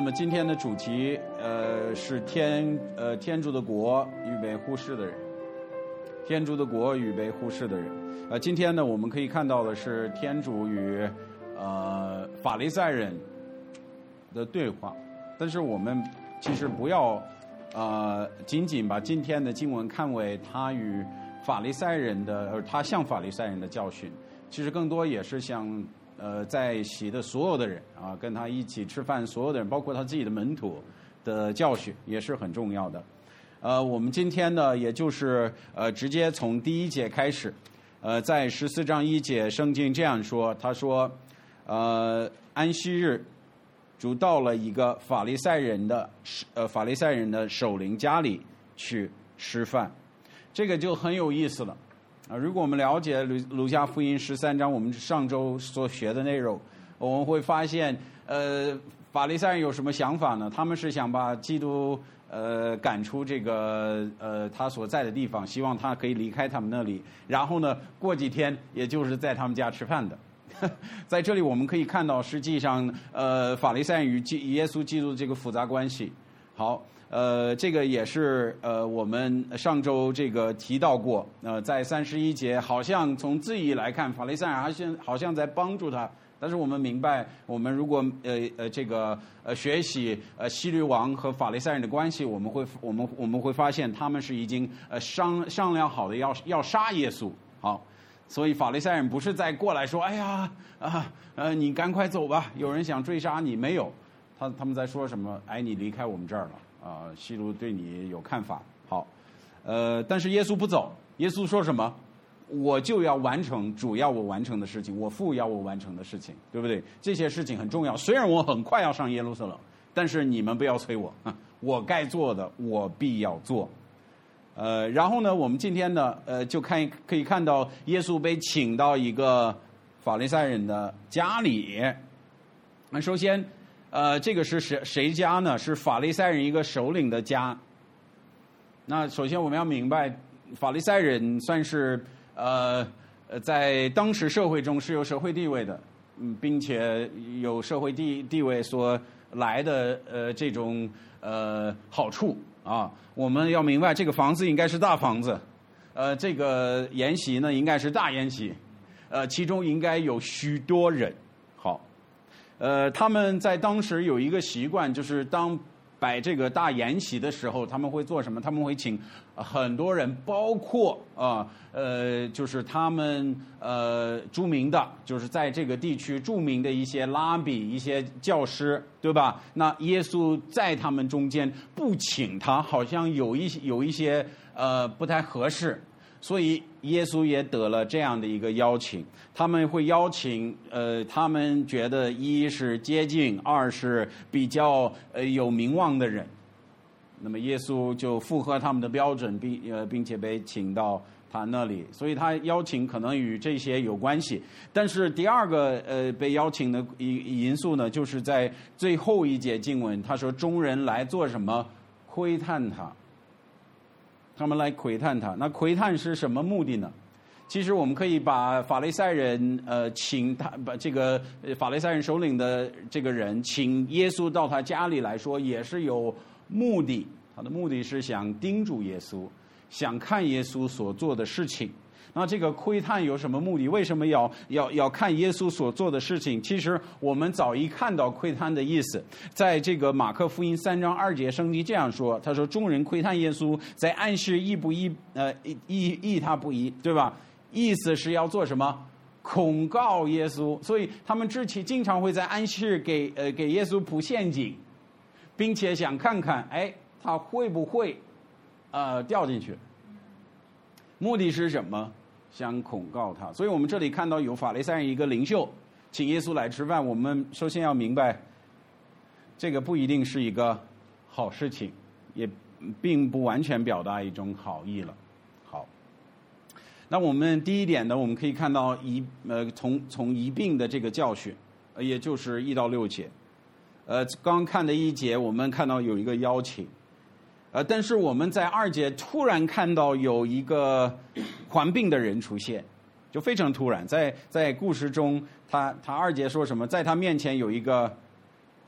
么今天的主题是天主的国与被忽视的人，天主的国与被忽视的人。今天呢，我们可以看到的是天主与法利赛人的对话，但是我们其实不要仅仅把今天的经文看为他与法利赛人的，他向法利赛人的教训，其实更多也是向在一起的所有的人啊，跟他一起吃饭所有的人，包括他自己的门徒的教训也是很重要的。我们今天呢，也就是直接从第一节开始。在14章1节，圣经这样说，他说，安息日，主到了一个法利赛人的首领家里去吃饭，这个就很有意思了。如果我们了解路加福音13章，我们上周所学的内容，我们会发现，法利赛人有什么想法呢？他们是想把基督赶出这个他所在的地方，希望他可以离开他们那里，然后呢，过几天也就是在他们家吃饭的。在这里我们可以看到，实际上法利赛人与耶稣基督这个复杂关系。好，这个也是我们上周这个提到过，在31节，好像从字义来看，法利赛人好像在帮助他。但是我们明白，我们如果学习希律王和法利赛人的关系，我们会发现他们是已经商量好的要杀耶稣。好，所以法利赛人不是再过来说，哎呀你赶快走吧，有人想追杀你，没有，他们在说什么？哎，你离开我们这儿了希律对你有看法。好，但是耶稣不走，耶稣说什么？我就要完成主要我完成的事情，我父要我完成的事情，对不对？这些事情很重要。虽然我很快要上耶路撒冷，但是你们不要催我，我该做的我必要做。然后呢，我们今天呢，就可以看到耶稣被请到一个法利赛人的家里。那首先，这个是谁家呢？是法利赛人一个首领的家。那首先我们要明白，法利赛人算是在当时社会中是有社会地位的，并且有社会地位所来的这种好处啊。我们要明白，这个房子应该是大房子，这个筵席呢应该是大筵席，其中应该有许多人。好，他们在当时有一个习惯，就是当摆这个大筵席的时候，他们会做什么？他们会请很多人，包括就是他们著名的，就是在这个地区著名的一些拉比、一些教师，对吧？那耶稣在他们中间不请他，好像有一些不太合适。所以耶稣也得了这样的一个邀请，他们会邀请他们觉得一是接近，二是比较有名望的人。那么耶稣就符合他们的标准，并且被请到他那里，所以他邀请可能与这些有关系。但是第二个被邀请的因素呢，就是在最后一节经文，他说众人来做什么？窥探他。他们来窥探他，那窥探是什么目的呢？其实我们可以把法利赛人请他，把这个法利赛人首领的这个人请耶稣到他家里来说，也是有目的。他的目的是想盯住耶稣，想看耶稣所做的事情。那这个窥探有什么目的？为什么要看耶稣所做的事情？其实我们早已看到窥探的意思，在这个马可福音3章2节，圣经这样说，他说众人窥探耶稣，在暗示义不义，义他不义，对吧？意思是要做什么？控告耶稣，所以他们经常会在暗示给耶稣铺陷阱，并且想看看，哎，他会不会掉进去？目的是什么？想控告他。所以我们这里看到有法利赛人一个领袖请耶稣来吃饭，我们首先要明白，这个不一定是一个好事情，也并不完全表达一种好意了。好，那我们第一点呢，我们可以看到从一并的这个教训，也就是1到6节。刚看的1节，我们看到有一个邀请。但是我们在2节突然看到有一个患病的人出现，就非常突然。在故事中，他2节说什么？在他面前有一个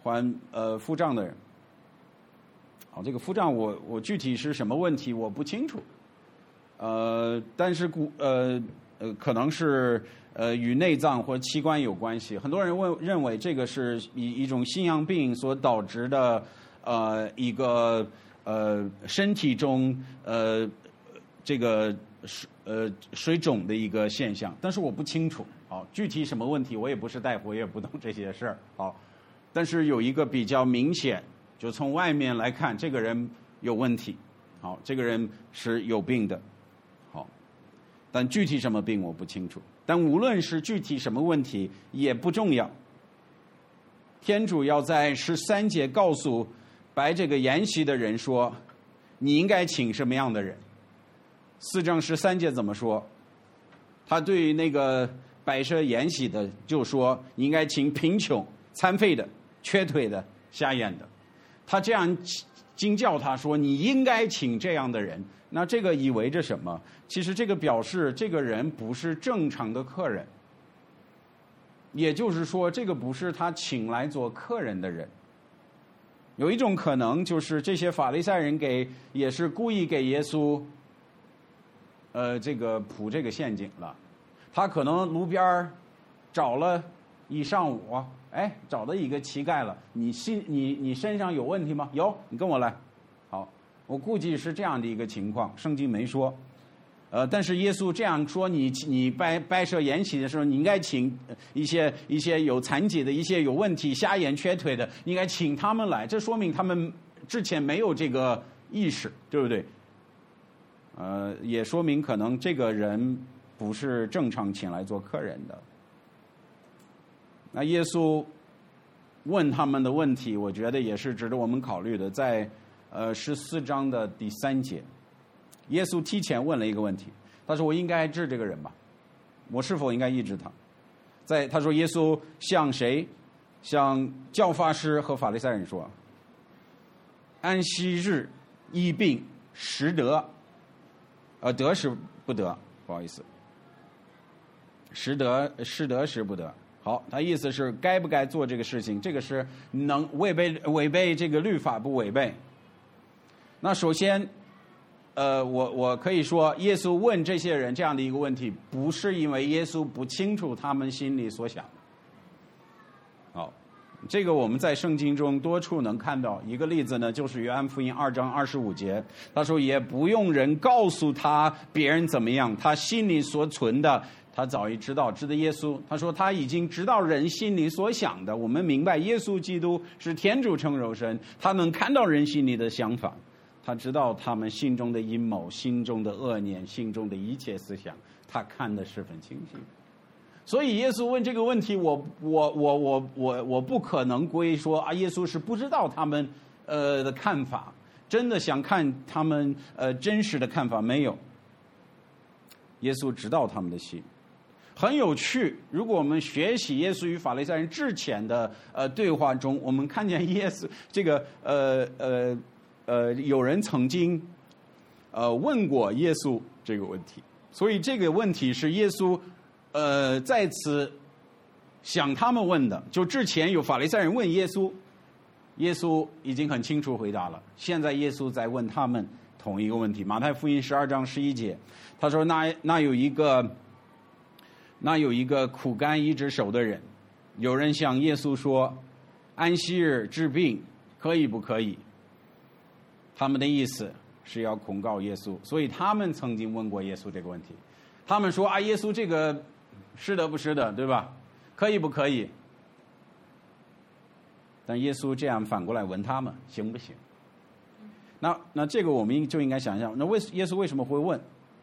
还付账的人。好，这个付账我具体是什么问题我不清楚，但是可能是与内脏或器官有关系。很多人认为这个是一种心脏病所导致的一个身体中这个水肿的一个现象，但是我不清楚。好，具体什么问题我也不是大夫，我也不懂这些事儿。好，但是有一个比较明显，就从外面来看，这个人有问题。好，这个人是有病的。好，但具体什么病我不清楚。但无论是具体什么问题也不重要。天主要在13节告诉摆这个筵席的人说，你应该请什么样的人。4章13节怎么说？他对于那个摆设筵席的就说，你应该请贫穷、残废的、瘸腿的、瞎眼的。他这样经教他说，你应该请这样的人。那这个意味着什么？其实这个表示这个人不是正常的客人，也就是说这个不是他请来做客人的人。有一种可能就是这些法利赛人也是故意给耶稣这个铺这个陷阱了。他可能路边找了一上午，找到一个乞丐了，你身上有问题吗？有，你跟我来。好，我估计是这样的一个情况，圣经没说。但是耶稣这样说，你摆设筵席的时候，你应该请一些有残疾的，一些有问题、瞎眼、瘸腿的，应该请他们来。这说明他们之前没有这个意识，对不对？也说明可能这个人不是正常请来做客人的。那耶稣问他们的问题，我觉得也是值得我们考虑的。在14章的第3节，耶稣提前问了一个问题，他说：“我应该治这个人吧？我是否应该医治他？”他说耶稣向谁？向教法师和法利赛人说：“安息日医病实得。”得是不得，不好意思。实得是不得。好，他意思是该不该做这个事情？这个是能违背这个律法不违背？那首先，我可以说，耶稣问这些人这样的一个问题，不是因为耶稣不清楚他们心里所想。好，这个我们在圣经中多处能看到。一个例子呢，就是约翰福音2章25节，他说也不用人告诉他别人怎么样，他心里所存的他早已知道。指的耶稣，他说他已经知道人心里所想的。我们明白耶稣基督是天主成肉身，他能看到人心里的想法，他知道他们心中的阴谋、心中的恶念、心中的一切思想，他看得十分清晰。所以耶稣问这个问题，我不可能归说耶稣是不知道他们的看法，真的想看他们真实的看法没有。耶稣知道他们的心。很有趣，如果我们学习耶稣与法利赛人之前的对话中，我们看见耶稣这个有人曾经问过耶稣这个问题，所以这个问题是耶稣再次向他们问的。就之前有法利赛人问耶稣，耶稣已经很清楚回答了，现在耶稣在问他们同一个问题。马太福音12章11节，他说那有一个苦干一只手的人，有人向耶稣说，安息日治病可以不可以？他们的意思是要控告耶稣，所以他们曾经问过耶稣这个问题。他们说耶稣这个是的不是的，对吧？可以不可以？但耶稣这样反过来问他们，行不行？那这个我们就应该想象，那耶稣为什么会问？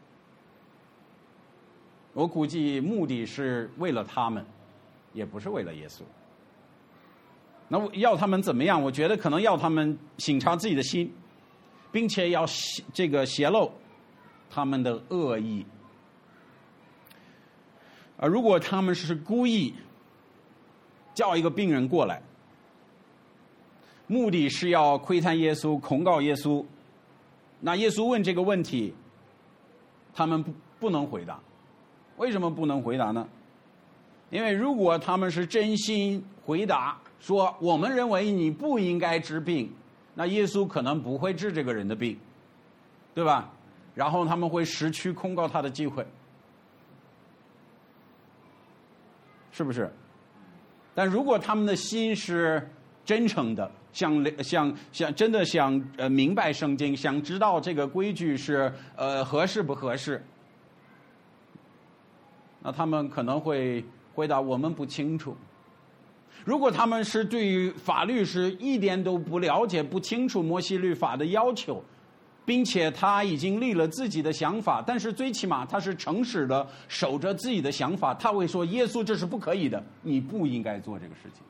我估计目的是为了他们，也不是为了耶稣。那要他们怎么样？我觉得可能要他们省察自己的心，并且要泄露他们的恶意。如果他们是故意叫一个病人过来，目的是要窥探耶稣、控告耶稣，那耶稣问这个问题，他们不能回答。为什么不能回答呢？ 因为如果他们是真心回答说我们认为你不应该治病，那耶稣可能不会治这个人的病，对吧？然后他们会失去控告他的机会，是不是？但如果他们的心是真诚的，想真的想明白圣经，想知道这个规矩是合适不合适，那他们可能会回答我们不清楚。如果他们是对于法律是一点都不了解、不清楚摩西律法的要求，并且他已经立了自己的想法，但是最起码他是诚实的守着自己的想法，他会说耶稣这是不可以的，你不应该做这个事情。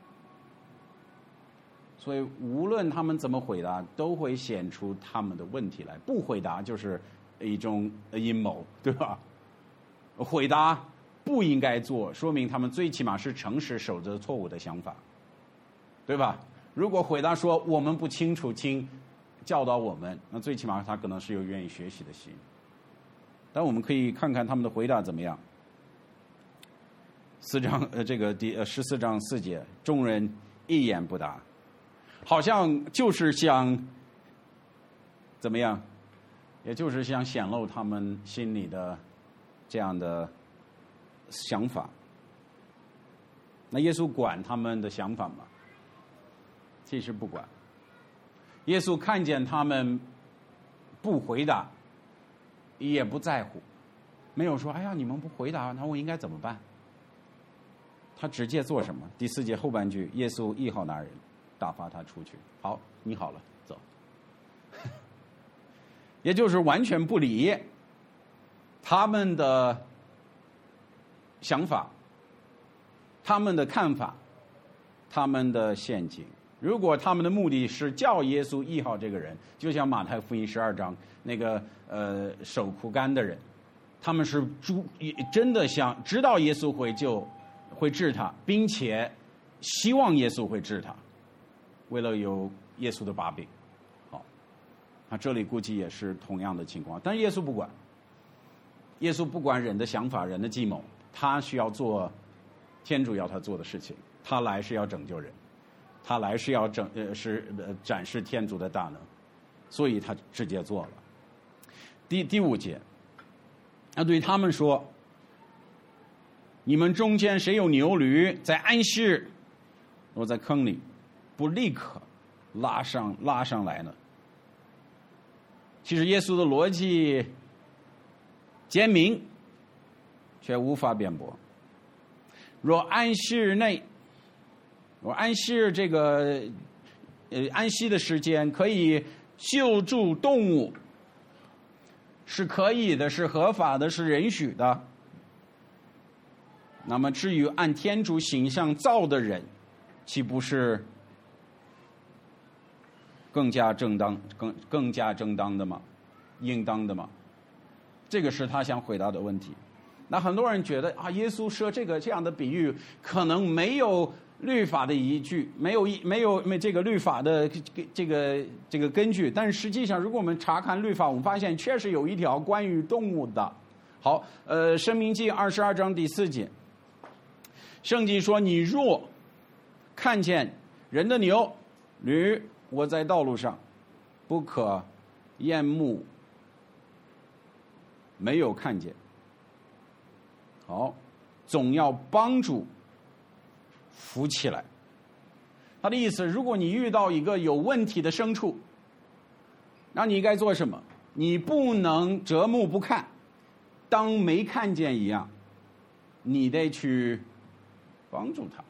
所以无论他们怎么回答，都会显出他们的问题来。不回答就是一种阴谋，对吧？回答不应该做，说明他们最起码是诚实守着错误的想法，对吧？如果回答说我们不清楚，请教导我们，那最起码他可能是有愿意学习的心。但我们可以看看他们的回答怎么样。14章4节，众人一言不答，好像就是想怎么样，也就是想显露他们心里的这样的想法。那耶稣管他们的想法吗？其实不管。耶稣看见他们不回答，也不在乎，没有说哎呀你们不回答，那我应该怎么办？他直接做什么？第4节后半句，耶稣医好那人，打发他出去。好，你好了，走。也就是完全不理他们的想法、他们的看法、他们的陷阱。如果他们的目的是叫耶稣医好这个人，就像马太福音12章那个手枯干的人，他们是真的想知道耶稣会治他，并且希望耶稣会治他，为了有耶稣的把柄。好，那这里估计也是同样的情况，但是耶稣不管，耶稣不管人的想法、人的计谋，他需要做天主要他做的事情，他来是要拯救人，他来是要展示天主的大能，所以他直接做了。第5节，那对他们说，你们中间谁有牛驴在安息日落在坑里，不立刻拉上来呢？其实耶稣的逻辑简明，却无法辩驳。若安息日内，我安息日这个安息的时间可以救助动物，是可以的，是合法的，是允许的。那么至于按天主形象造的人，岂不是更加正当的吗？应当的吗？这个是他想回答的问题。那很多人觉得啊，耶稣说这样的比喻可能没有律法的依据，没有这个律法的这个根据。但是实际上，如果我们查看律法，我们发现确实有一条关于动物的。好，申命记22章第4节，圣经说：“你若看见人的牛驴卧在道路上，不可厌恶，没有看见。好，总要帮助扶起来。”他的意思，如果你遇到一个有问题的牲畜，那你该做什么？你不能折目不看，当没看见一样，你得去帮助他。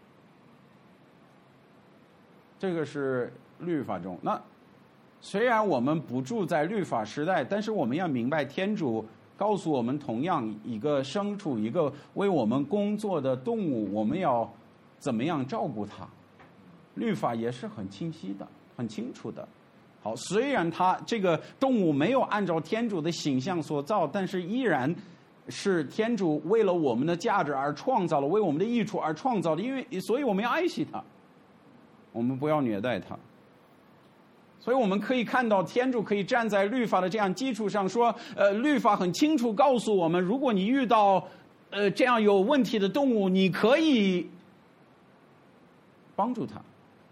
这个是律法中。那虽然我们不住在律法时代，但是我们要明白，天主告诉我们，同样一个牲畜，一个为我们工作的动物，我们要怎么样照顾它，律法也是很清晰的，很清楚的。好，虽然它这个动物没有按照天主的形象所造，但是依然是天主为了我们的价值而创造了，为我们的益处而创造的，所以我们要爱惜它，我们不要虐待它。所以我们可以看到，天主可以站在律法的这样基础上说，律法很清楚告诉我们，如果你遇到这样有问题的动物，你可以帮助他。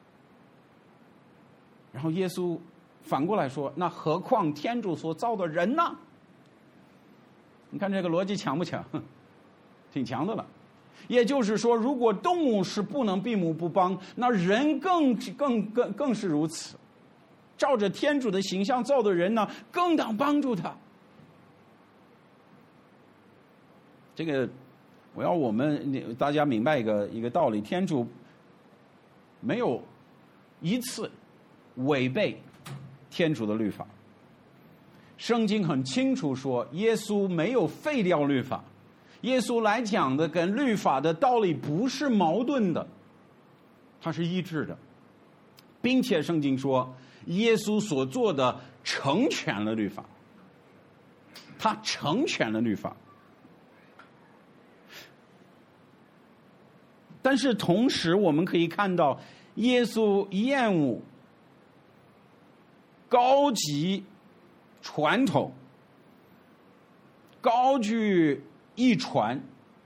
然后耶稣反过来说，那何况天主所造的人呢？你看这个逻辑强不强？挺强的了。也就是说，如果动物是不能闭目不帮，那人更是如此。照着天主的形象造的人呢，更当帮助他。这个我要我们大家明白一个道理：天主没有一次违背天主的律法。圣经很清楚说，耶稣没有废掉律法，耶稣来讲的跟律法的道理不是矛盾的，它是一致的，并且圣经说，耶稣所做的成全了律法，他成全了律法。但是同时我们可以看到，耶稣厌恶高级传统，高举一传，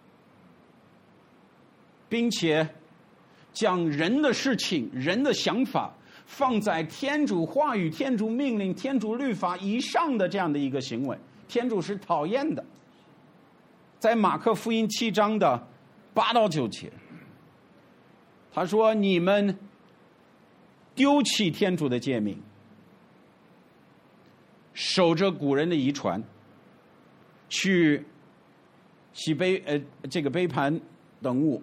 并且将人的事情、人的想法放在天主话语、天主命令、天主律法以上的这样的一个行为，天主是讨厌的。在马可福音7章的8到9节，他说：“你们丢弃天主的诫命，守着古人的遗传，去洗这个杯盘等物。”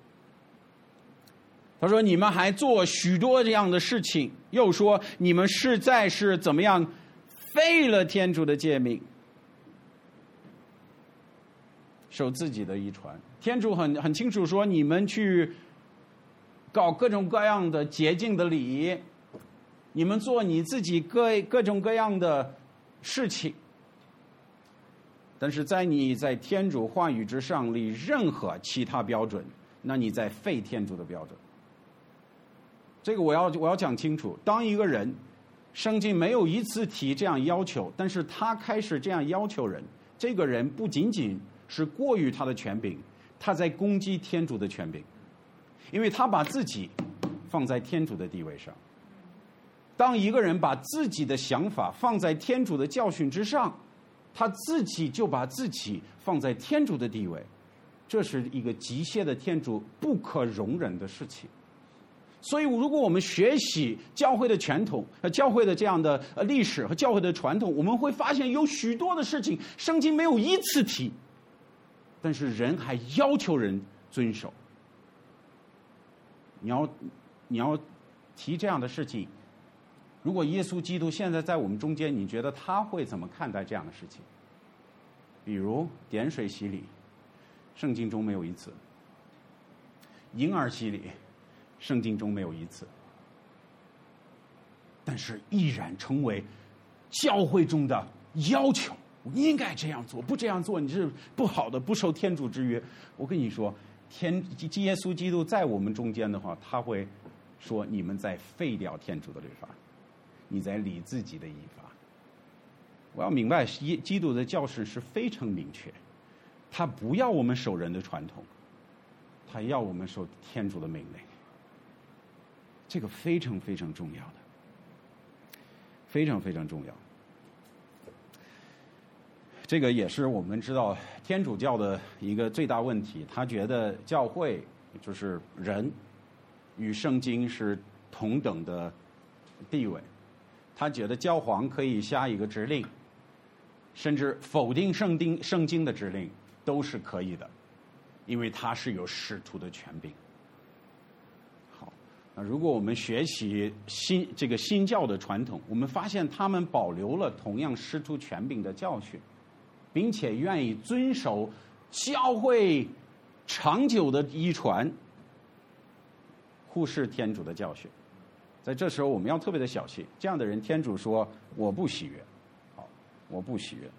他说：“你们还做许多这样的事情，又说你们实在是怎么样废了天主的诫命，守自己的遗传。”天主很清楚说，你们去搞各种各样的洁净的礼，你们做你自己各种各样的事情，但是你在天主话语之上立任何其他标准，那你在废天主的标准。这个我要讲清楚。当一个人圣经没有一次提这样要求，但是他开始这样要求人，这个人不仅仅是过于他的权柄，他在攻击天主的权柄，因为他把自己放在天主的地位上。当一个人把自己的想法放在天主的教训之上，他自己就把自己放在天主的地位，这是一个极限的天主不可容忍的事情。所以如果我们学习教会的传统、教会的这样的历史和教会的传统，我们会发现有许多的事情圣经没有一次提，但是人还要求人遵守。你要提这样的事情，如果耶稣基督现在在我们中间，你觉得他会怎么看待这样的事情？比如点水洗礼，圣经中没有一次；婴儿洗礼，圣经中没有一次，但是依然成为教会中的要求。你应该这样做，不这样做你是不好的，不受天主之约。我跟你说，耶稣基督在我们中间的话，他会说你们在废掉天主的律法，你在理自己的依法。我要明白，基督的教训是非常明确，他不要我们守人的传统，他要我们守天主的命令。这个非常非常重要的，非常非常重要。这个也是我们知道天主教的一个最大问题，他觉得教会就是人与圣经是同等的地位，他觉得教皇可以下一个指令，甚至否定圣经的指令都是可以的，因为他是有使徒的权柄。好，那如果我们学习新教的传统，我们发现他们保留了同样使徒权柄的教训，并且愿意遵守教会长久的遗传，忽视天主的教训。在这时候我们要特别的小心，这样的人天主说我不喜悦。好，我不喜悦。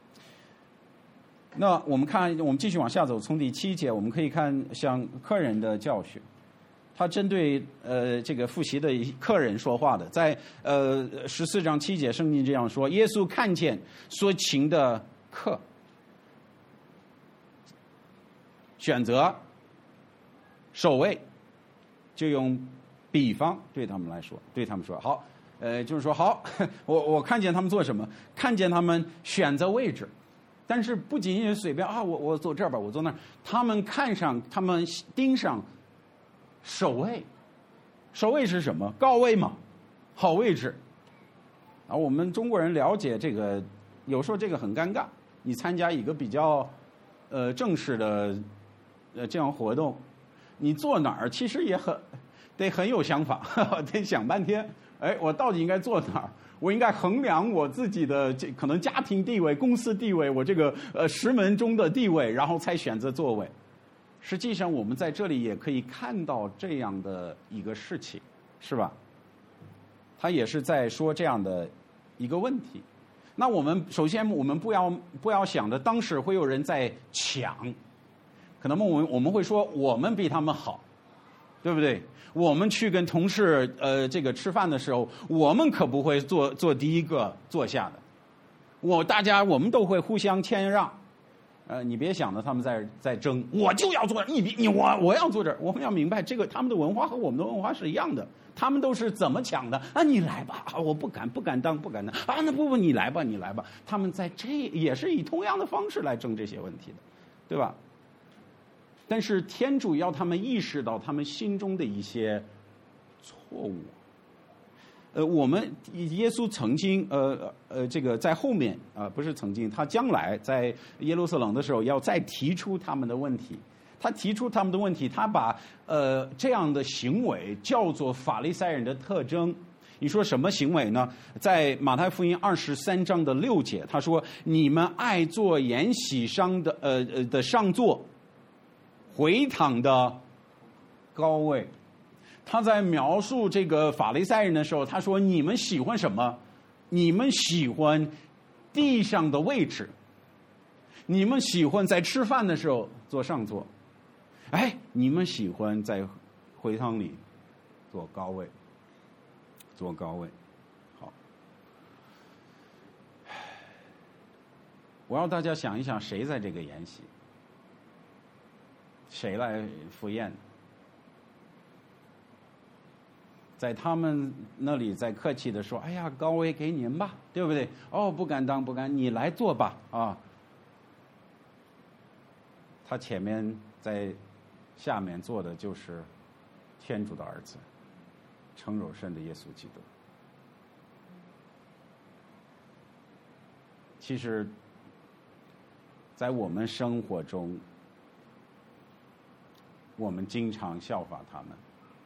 那我们继续往下走，从第7节我们可以看像客人的教训，他针对这个复习的客人说话的，在14章7节圣经这样说：耶稣看见所请的客， 选择守卫，就用比方对他们说，好，就是说好，我看见他们做什么，看见他们选择位置，但是不仅仅是随便啊，我坐这儿吧，我坐那儿，他们盯上守卫，守卫是什么？高位嘛，好位置。啊，我们中国人了解这个，有时候这个很尴尬。你参加一个比较正式的这样活动，你坐哪儿其实也得很有想法，得想半天。哎，我到底应该坐哪儿？我应该衡量我自己的可能家庭地位、公司地位，我这个10门中的地位，然后才选择座位。实际上，我们在这里也可以看到这样的一个事情，是吧？他也是在说这样的一个问题。那首先我们不要想着当时会有人在抢，可能我们会说我们比他们好，对不对？我们去跟同事这个吃饭的时候，我们可不会做第一个坐下的，我们都会互相谦让。你别想着他们在争，我就要坐这儿，我要坐这儿。我们要明白这个他们的文化和我们的文化是一样的，他们都是怎么抢的啊？你来吧，我不敢当啊！那不你来吧。他们也是以同样的方式来争这些问题的，对吧？但是天主要他们意识到他们心中的一些错误。耶稣曾经这个在后面不是曾经，他将来在耶路撒冷的时候要再提出他们的问题。他提出他们的问题，他把这样的行为叫做法利赛人的特征。你说什么行为呢？在马太福音23章的6节，他说：“你们爱坐筵席上的上座，回躺的高位。”他在描述这个法利赛人的时候，他说：“你们喜欢什么？你们喜欢地上的位置，你们喜欢在吃饭的时候坐上座，哎，你们喜欢在会堂里坐高位。好，我让大家想一想，谁在这个筵席？谁来赴宴？在他们那里在客气的说：“哎呀，高位给您吧，对不对？哦，不敢当，你来坐吧啊。”他前面在下面坐的就是天主的儿子，承肉身的耶稣基督。其实，在我们生活中，我们经常效法他们。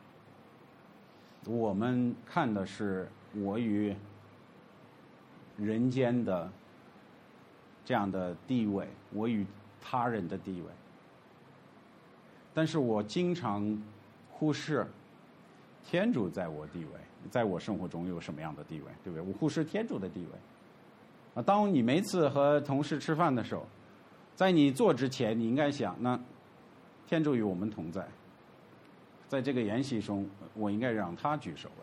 我们看的是我与人间的这样的地位，我与他人的地位，但是我经常忽视天主在我生活中有什么样的地位，对不对？我忽视天主的地位。当你每次和同事吃饭的时候，在你做之前，你应该想，那天主与我们同在。在这个筵席中，我应该让他居首位。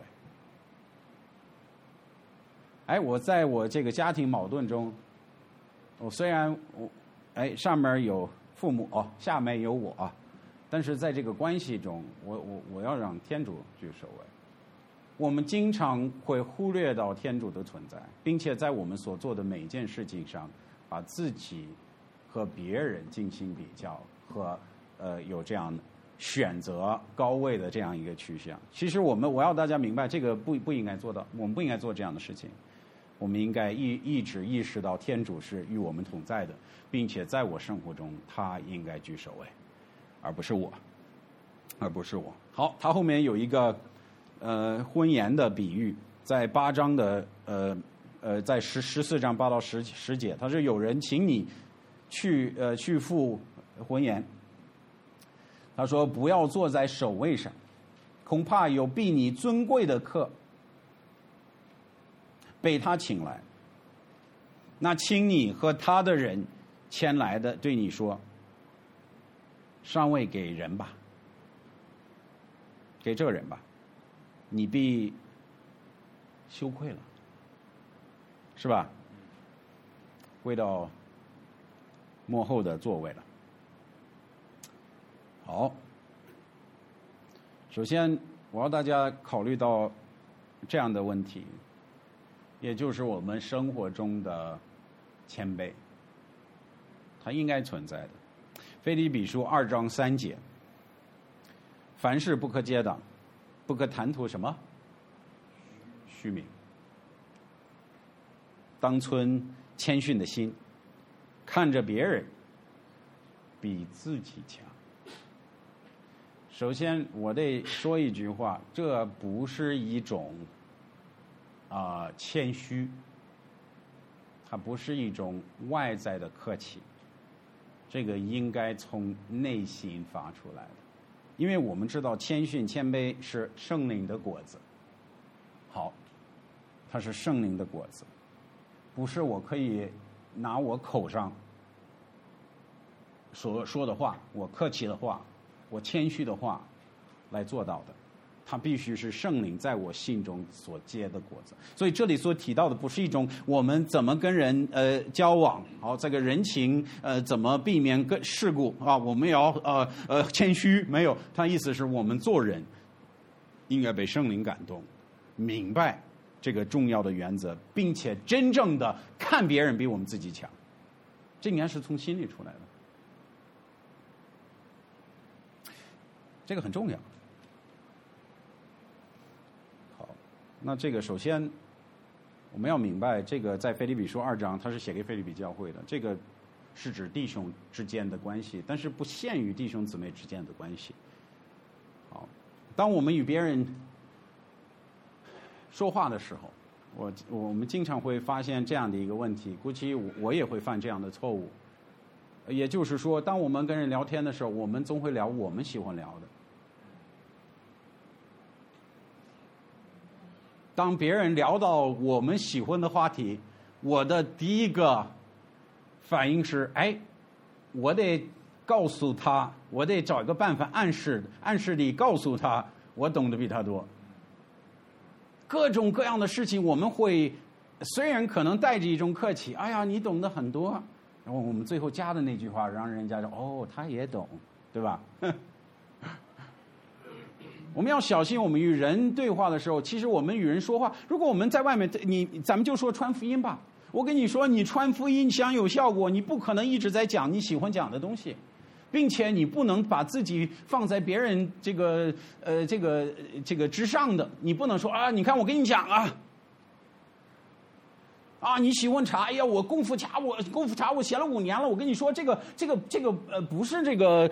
哎，我在我这个家庭矛盾中，虽然上面有父母下面有我但是在这个关系中，我要让天主居首位。我们经常会忽略到天主的存在，并且在我们所做的每一件事情上，把自己和别人进行比较，和有这样的选择高位的这样一个趋向。其实我要大家明白，这个不应该做到，我们不应该做这样的事情。我们应该一直意识到天主是与我们同在的，并且在我生活中他应该居首位，而不是我。好，他后面有一个婚宴的比喻，在8章的在14章8到10节，他说有人请你去赴婚宴，他说不要坐在首位上，恐怕有比你尊贵的客被他请来，那请你和他的人前来的对你说，上位给人吧，给这个人吧，你必羞愧了，是吧？归到幕后的座位了。 好，首先我要大家考虑到这样的问题，也就是我们生活中的谦卑，它应该存在的。腓立比书2章3节，凡事不可结党，不可谈吐什么虚名，当存谦逊的心，看着别人比自己强。首先我得说一句话，这不是一种谦虚，它不是一种外在的客气，这个应该从内心发出来的。因为我们知道谦逊谦卑是圣灵的果子，好，它是圣灵的果子，不是我可以拿我口上所说的话，我客气的话，我谦虚的话来做到的，它必须是圣灵在我心中所结的果子。所以这里所提到的不是一种我们怎么跟人交往，好，这个人情怎么避免跟事故啊，我们要谦虚，没有，它意思是我们做人应该被圣灵感动，明白这个重要的原则，并且真正的看别人比我们自己强，这应该是从心里出来的，这个很重要。好，那这个首先我们要明白，这个在腓立比书2章，它是写给腓立比教会的，这个是指弟兄之间的关系，但是不限于弟兄姊妹之间的关系。好，当我们与别人说话的时候，我们经常会发现这样的一个问题，估计我也会犯这样的错误。也就是说，当我们跟人聊天的时候，我们总会聊我们喜欢聊的。当别人聊到我们喜欢的话题，我的第一个反应是，我得告诉他，我得找一个办法暗示地告诉他，我懂得比他多。各种各样的事情，我们会虽然可能带着一种客气，哎呀，你懂得很多，然后我们最后加的那句话，让人家说，哦，他也懂，对吧？我们要小心，我们与人对话的时候，其实我们与人说话，如果我们在外面，咱们就说传福音吧。我跟你说，你传福音想有效果，你不可能一直在讲你喜欢讲的东西，并且你不能把自己放在别人这个之上的，你不能说啊，你看我跟你讲啊，你喜欢茶，哎呀，我功夫茶我写了5年了。我跟你说，这个不是这个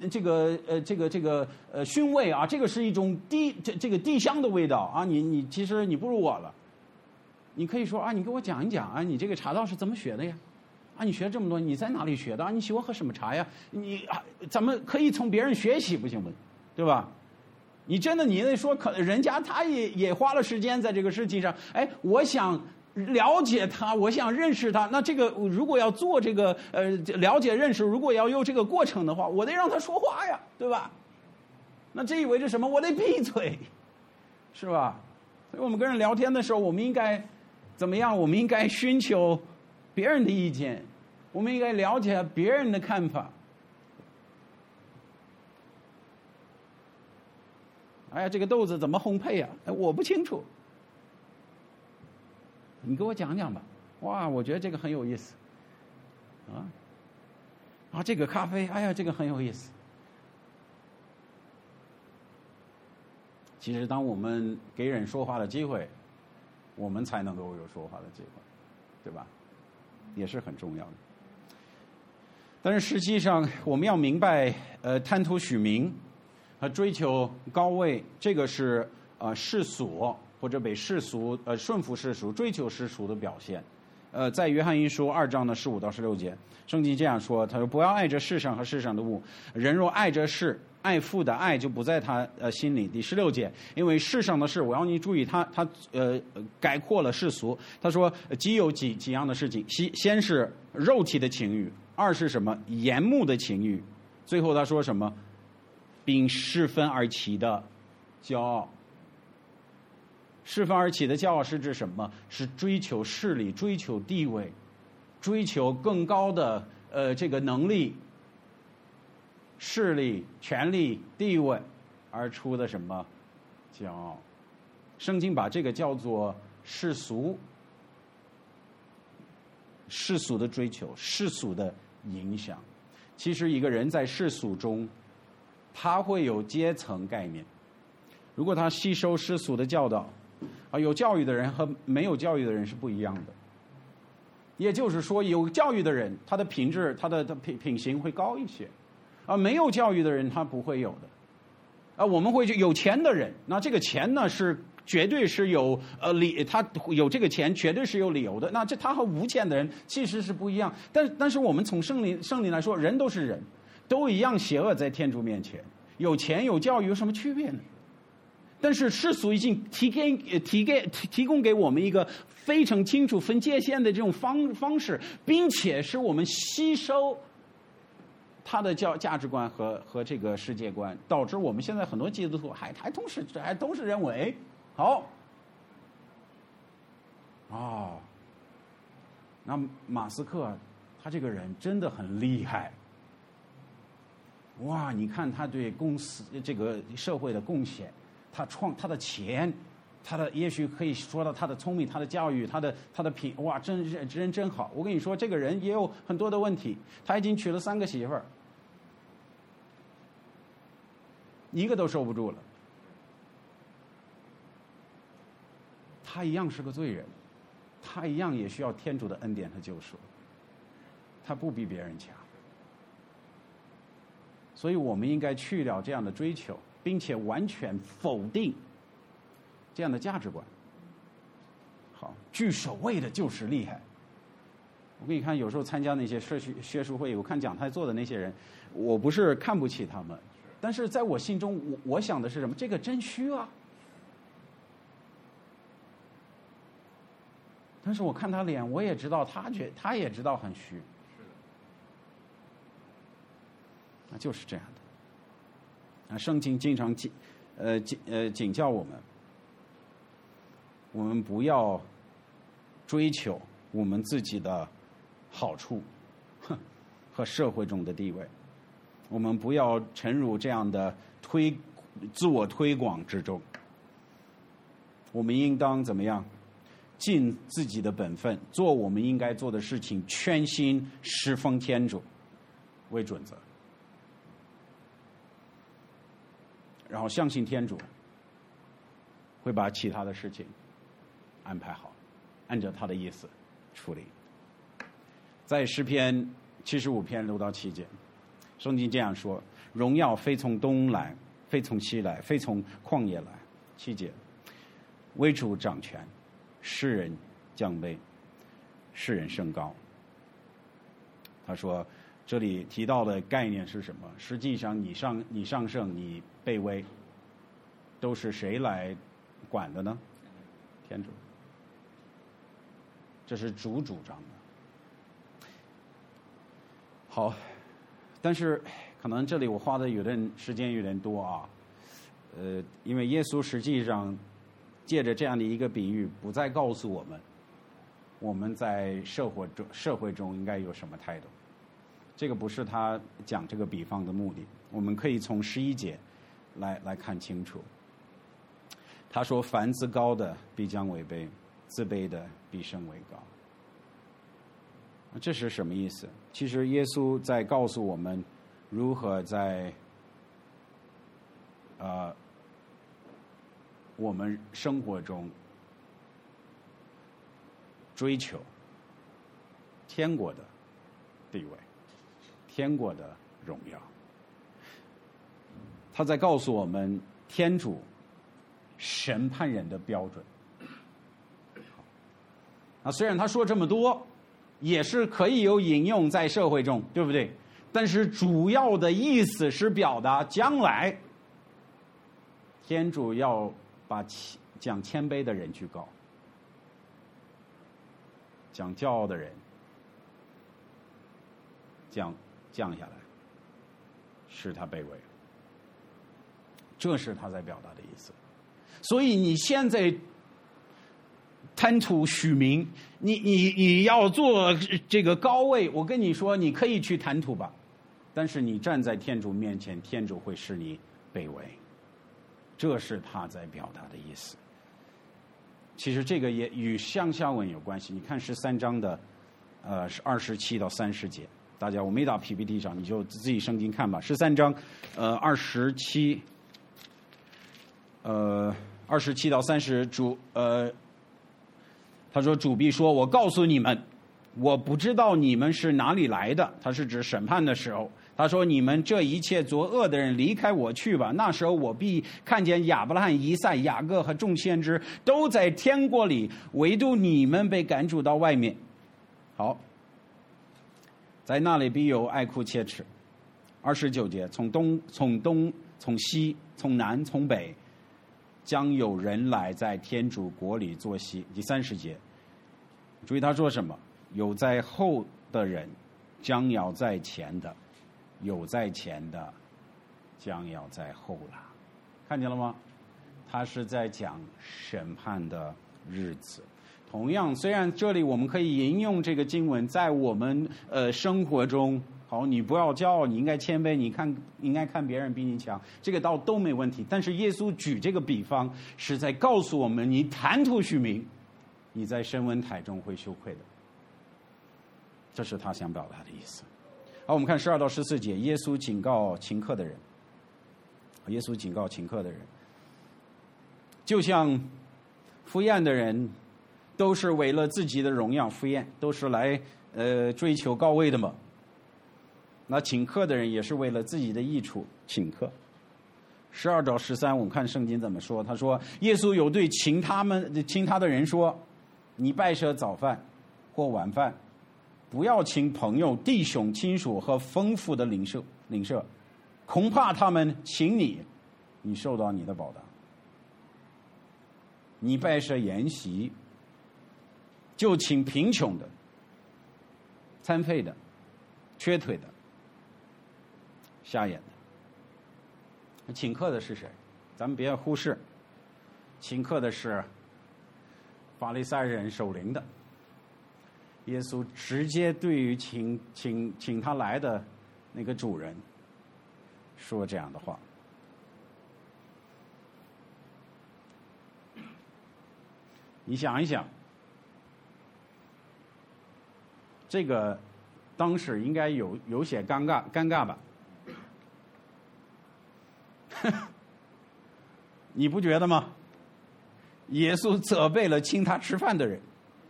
熏味啊，这个是一种地香的味道啊。你其实你不如我了。你可以说啊，你给我讲一讲啊，你这个茶道是怎么学的呀？啊，你学这么多，你在哪里学的啊？你喜欢喝什么茶呀？咱们可以从别人学习，不行吗？对吧？你真的你得说，人家他也花了时间在这个事情上，我想了解他，我想认识他，那这个如果要做这个了解认识，如果要用这个过程的话，我得让他说话呀，对吧？那这意味着什么？我得闭嘴，是吧？所以我们跟人聊天的时候，我们应该怎么样？我们应该寻求别人的意见，我们应该了解别人的看法。哎呀，这个豆子怎么烘焙啊？我不清楚。你给我讲讲吧。哇，我觉得这个很有意思。这个咖啡，哎呀，这个很有意思。其实，当我们给人说话的机会，我们才能够有说话的机会，对吧？也是很重要的。但是实际上，我们要明白，贪图虚名和追求高位，这个是世俗或者被世俗顺服世俗、追求世俗的表现。在约翰一书2章的15到16节，圣经这样说：他说，不要爱这世上和世上的物，人若爱这世，爱父的爱就不在他心里。第16节，因为世上的事，我要你注意，他概括了世俗。他说，既有几样的事情，先是肉体的情欲，二是什么？眼目的情欲，最后他说什么？并世分而起的骄傲。世分而起的骄傲是指什么？是追求势力、追求地位、追求更高的这个能力， 势力、权力、地位而出的什么骄傲。圣经把这个叫做世俗的追求、世俗的影响。其实一个人在世俗中，他会有阶层概念。如果他吸收世俗的教导，有教育的人和没有教育的人是不一样的。也就是说，有教育的人，他的品质、他的品行会高一些，没有教育的人他不会有的。我们会有钱的人，那这个钱呢是绝对是有他有这个钱绝对是有理由的。那他和无钱的人其实是不一样。但是我们从圣灵来说，人都是人，都一样邪恶在天主面前。有钱有教育有什么区别呢？但是世俗已经提供给我们一个非常清楚分界线的这种方式，并且是我们吸收他的价值观和这个世界观，导致我们现在很多基督徒还同时认为，那马斯克他这个人真的很厉害，哇！你看他对公司这个社会的贡献。他的钱，也许可以说到他的聪明，他的教育，他的品，哇，真好。我跟你说，这个人也有很多的问题，他已经娶了3个媳妇儿，一个都受不住了。他一样是个罪人，他一样也需要天主的恩典和救赎，他不比别人强。所以我们应该去掉这样的追求，并且完全否定这样的价值观。好，据所谓的就是厉害。我给你看，有时候参加那些学术会，我看讲台做的那些人，我不是看不起他们，但是在我心中，我想的是什么？这个真虚啊！但是我看他脸，我也知道他也知道很虚。那就是这样的。圣经经常警教我们不要追求我们自己的好处和社会中的地位，我们不要沉入这样的自我推广之中。我们应当怎么样？尽自己的本分，做我们应该做的事情，全心侍奉天主为准则。然后相信天主会把其他的事情安排好，按照他的意思处理。在诗篇75篇6到7节，圣经这样说：荣耀非从东来，非从西来，非从旷野来。7节，为主掌权，世人降卑，世人升高。他说这里提到的概念是什么？实际上你上圣，你卑微，都是谁来管的呢？天主。这是主张的。好，但是可能这里我花的时间有点多啊。因为耶稣实际上借着这样的一个比喻，不再告诉我们在社会中应该有什么态度。这个不是他讲这个比方的目的。我们可以从11节来看清楚。他说：凡自高的必将为卑，自卑的必升为高。这是什么意思？其实耶稣在告诉我们如何在我们生活中追求天国的地位，天国的荣耀。他在告诉我们天主审判人的标准。虽然他说这么多，也是可以有引用在社会中，对不对？但是主要的意思是表达将来天主要把讲谦卑的人去高，讲骄傲的人降下来，使他卑微。这是他在表达的意思。所以你现在贪图虚名，你要做这个高位，我跟你说，你可以去贪图吧， 但是你站在天主面前，天主会使你卑微，这是他在表达的意思。其实这个也与上下文有关系。你看13章的27到30节，大家我没打 PPT 上，你就自己圣经看吧。13章27到30，他说主必说，我告诉你们，我不知道你们是哪里来的。他是指审判的时候，他说你们这一切作恶的人离开我去吧，那时候我必看见亚伯拉罕、以撒、雅各和众先知都在天国里，唯独你们被赶逐到外面。好，在那里必有哀哭切齿。29节，从东从西从南从北，将有人来在天主国里坐席。第30节，注意他说什么？有在后的人将要在前的，有在前的将要在后了。看见了吗？他是在讲审判的日子。同样，虽然这里我们可以引用这个经文在我们生活中，好，你不要骄傲，你应该谦卑，你应该看别人比你强，这个都没问题。但是耶稣举这个比方是在告诉我们，你谈吐虚名，你在审问台中会羞愧的。这是他想表达的意思。好，我们看12到14节，耶稣警告请客的人。耶稣警告请客的人，就像赴宴的人都是为了自己的荣耀赴宴，都是来追求高位的嘛。那请客的人也是为了自己的益处请客。12到13，我们看圣经怎么说。他说，耶稣有对请他的人说，你摆设早饭或晚饭，不要请朋友、弟兄、亲属和丰富的邻舍，恐怕他们请你，你受到你的报答。你摆设筵席，就请贫穷的、残废的、瘸腿的、瞎眼的。请客的是谁？咱们别忽视，请客的是法利赛人守灵的。耶稣直接对于请他来的那个主人说这样的话。你想一想，这个当时应该有些尴尬吧？你不觉得吗？耶稣责备了请他吃饭的人。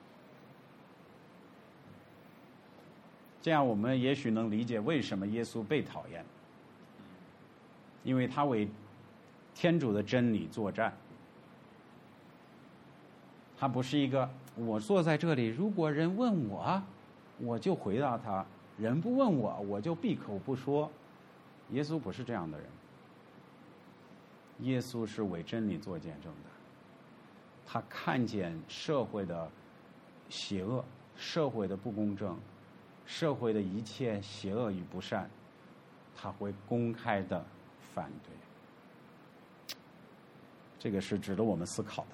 这样我们也许能理解为什么耶稣被讨厌，因为他为天主的真理作战。他不是一个我坐在这里，如果人问我就回答他，人不问我就闭口不说。耶稣不是这样的人，耶稣是为真理做见证的。他看见社会的邪恶，社会的不公正，社会的一切邪恶与不善，他会公开的反对。这个是值得我们思考的。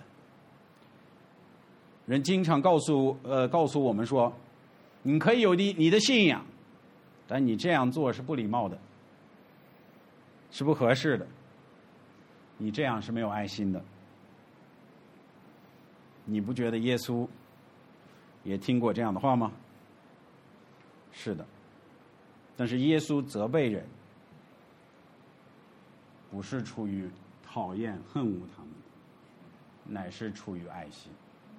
人经常告诉我们说，你可以有你的信仰，但你这样做是不礼貌的，是不合适的，你这样是没有爱心的。你不觉得耶稣也听过这样的话吗？是的，但是耶稣责备人，不是出于讨厌恨恶他们，乃是出于爱心。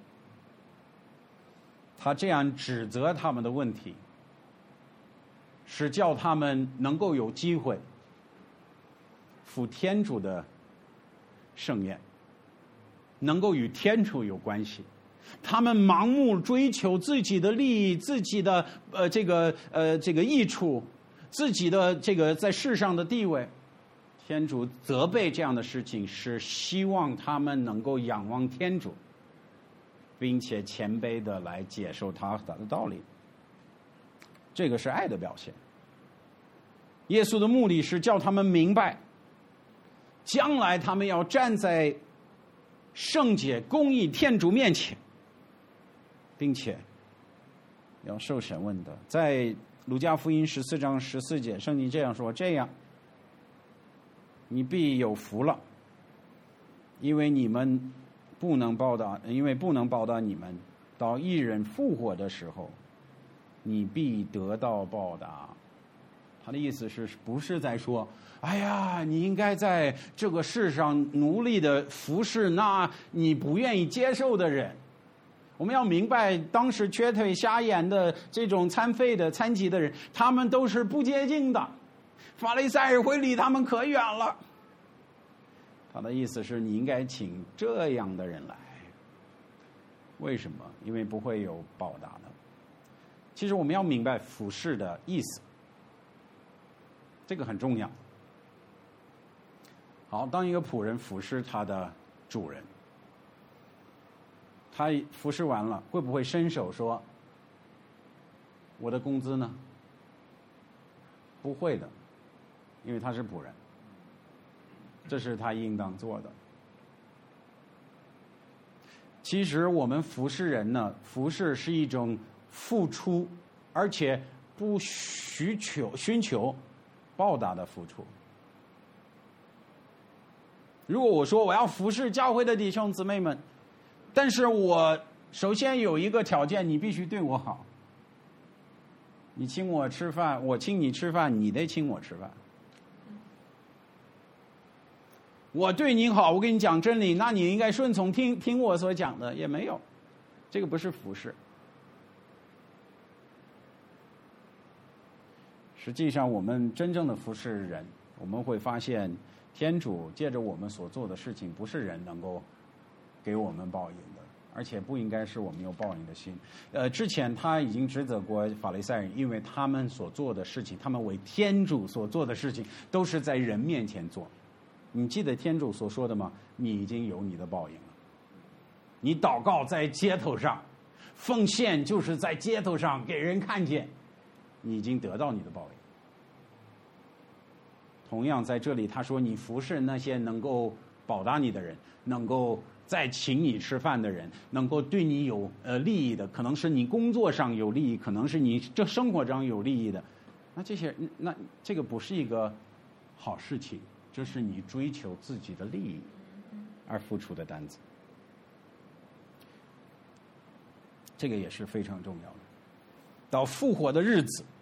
他这样指责他们的问题，是叫他们能够有机会赴天主的盛宴，能够与天主有关系。他们盲目追求自己的利益，自己的这个益处，自己的这个在世上的地位。天主责备这样的事情，是希望他们能够仰望天主，并且谦卑的来接受他的道理。这个是爱的表现。耶稣的目的是叫他们明白，将来他们要站在圣洁、公义天主面前，并且要受审问的。在路加福音14章14节，圣经这样说：这样，你必有福了，因为不能报答你们，到义人复活的时候，你必得到报答。他的意思是不是在说，哎呀，你应该在这个世上努力的服侍那你不愿意接受的人。我们要明白，当时瘸腿瞎眼的这种残废的残疾的人，他们都是不洁净的，法利赛人会离他们可远了。他的意思是你应该请这样的人来。为什么？因为不会有报答的。其实我们要明白服侍的意思，这个很重要。好，当一个仆人服侍他的主人，他服侍完了，会不会伸手说我的工资呢？不会的，因为他是仆人，这是他应当做的。其实我们服侍人呢，服侍是一种付出，而且不寻求报答的付出。如果我说我要服侍教会的弟兄姊妹们，但是我首先有一个条件，你必须对我好。你请我吃饭，我请你吃饭，你得请我吃饭。我对你好，我跟你讲真理，那你应该顺从听我所讲的，也没有，这个不是服侍。实际上，我们真正的服侍人，我们会发现，天主借着我们所做的事情，不是人能够给我们报应的，而且不应该是我们有报应的心。之前他已经指责过法利赛人，因为他们所做的事情，他们为天主所做的事情，都是在人面前做。你记得天主所说的吗？你已经有你的报应了。你祷告在街头上，奉献就是在街头上给人看见，你已经得到你的报应。同样在这里他说，你服侍那些能够报答你的人，能够再请你吃饭的人，能够对你有利益的，可能是你工作上有利益，可能是你这生活上有利益的，那这个不是一个好事情，这是你追求自己的利益而付出的单子。这个也是非常重要的。到复活的日子，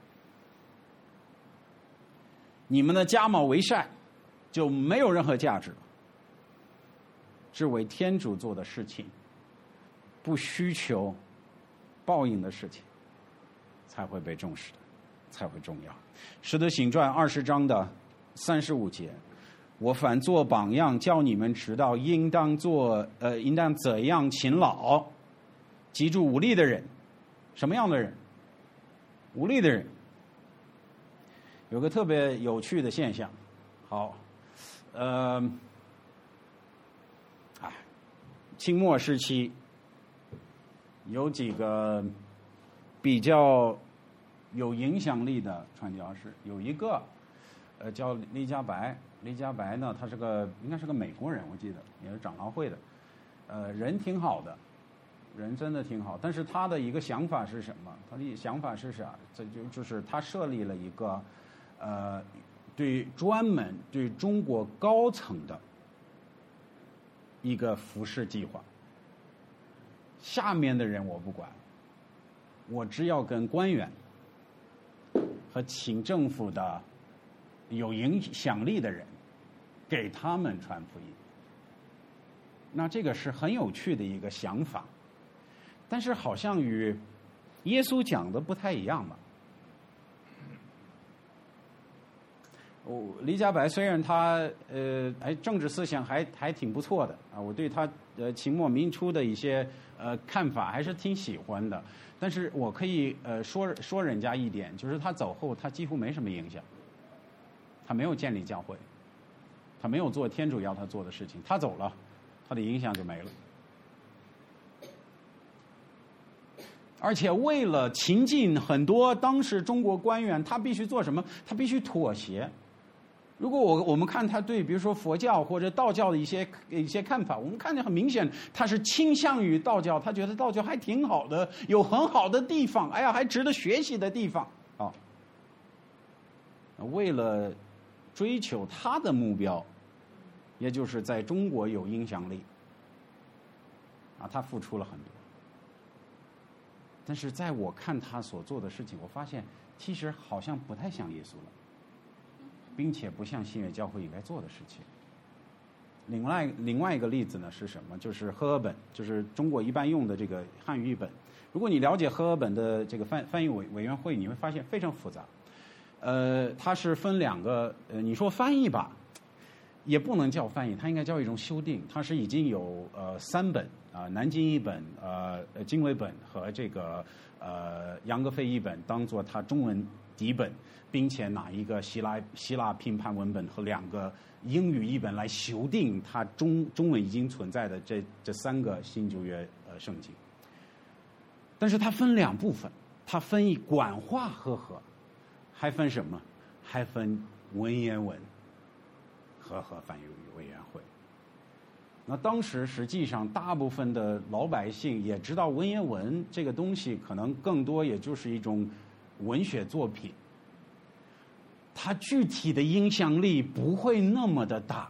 你们的加卯为善就没有任何价值了，是为天主做的事情，不需求报应的事情才会被重视的，才会重要。使徒行传20章的35节，我反做榜样，叫你们知道应当怎样勤劳。记住无力的人，什么样的人？无力的人。有个特别有趣的现象，好，清末时期有几个比较有影响力的传教士，有一个叫李家白。李家白呢，他应该是个美国人，我记得也是长老会的，人挺好的，人真的挺好。但是他的一个想法是什么？他的想法是啥？这就是他设立了一个专门对中国高层的一个服侍计划。下面的人我不管，我只要跟官员和请政府的有影响力的人，给他们传福音。那这个是很有趣的一个想法，但是好像与耶稣讲的不太一样吧。李家白虽然他政治思想还挺不错的啊，我对他清末民初的一些看法还是挺喜欢的，但是我可以说人家一点，就是他走后他几乎没什么影响，他没有建立教会，他没有做天主要他做的事情，他走了，他的影响就没了。而且为了亲近很多当时中国官员，他必须做什么？他必须妥协。 如果我们看他对比如说佛教或者道教的一些看法，我们看见很明显他是倾向于道教，他觉得道教还挺好的，有很好的地方，哎呀还值得学习的地方啊。为了追求他的目标，也就是在中国有影响力啊，他付出了很多。但是在我看他所做的事情，我发现其实好像不太像耶稣了，并且不像新约教会应该做的事情。另外一个例子呢是什么？就是和合本，就是中国一般用的这个汉语译本。如果你了解和合本的这个翻译委员会，你会发现非常复杂。它是分两个，你说翻译吧，也不能叫翻译，它应该叫一种修订。它是已经有3本南京译本、经纬本和这个杨格非译本当做它中文底本，并且拿一个希腊拼盘文本和2个英语译本来修订它中文已经存在的这3个新旧约圣经。但是它分2部分，它分译管话和合，还分什么？还分文言文和翻译委员会。那当时实际上大部分的老百姓也知道文言文这个东西可能更多也就是一种文学作品，它具体的影响力不会那么的大。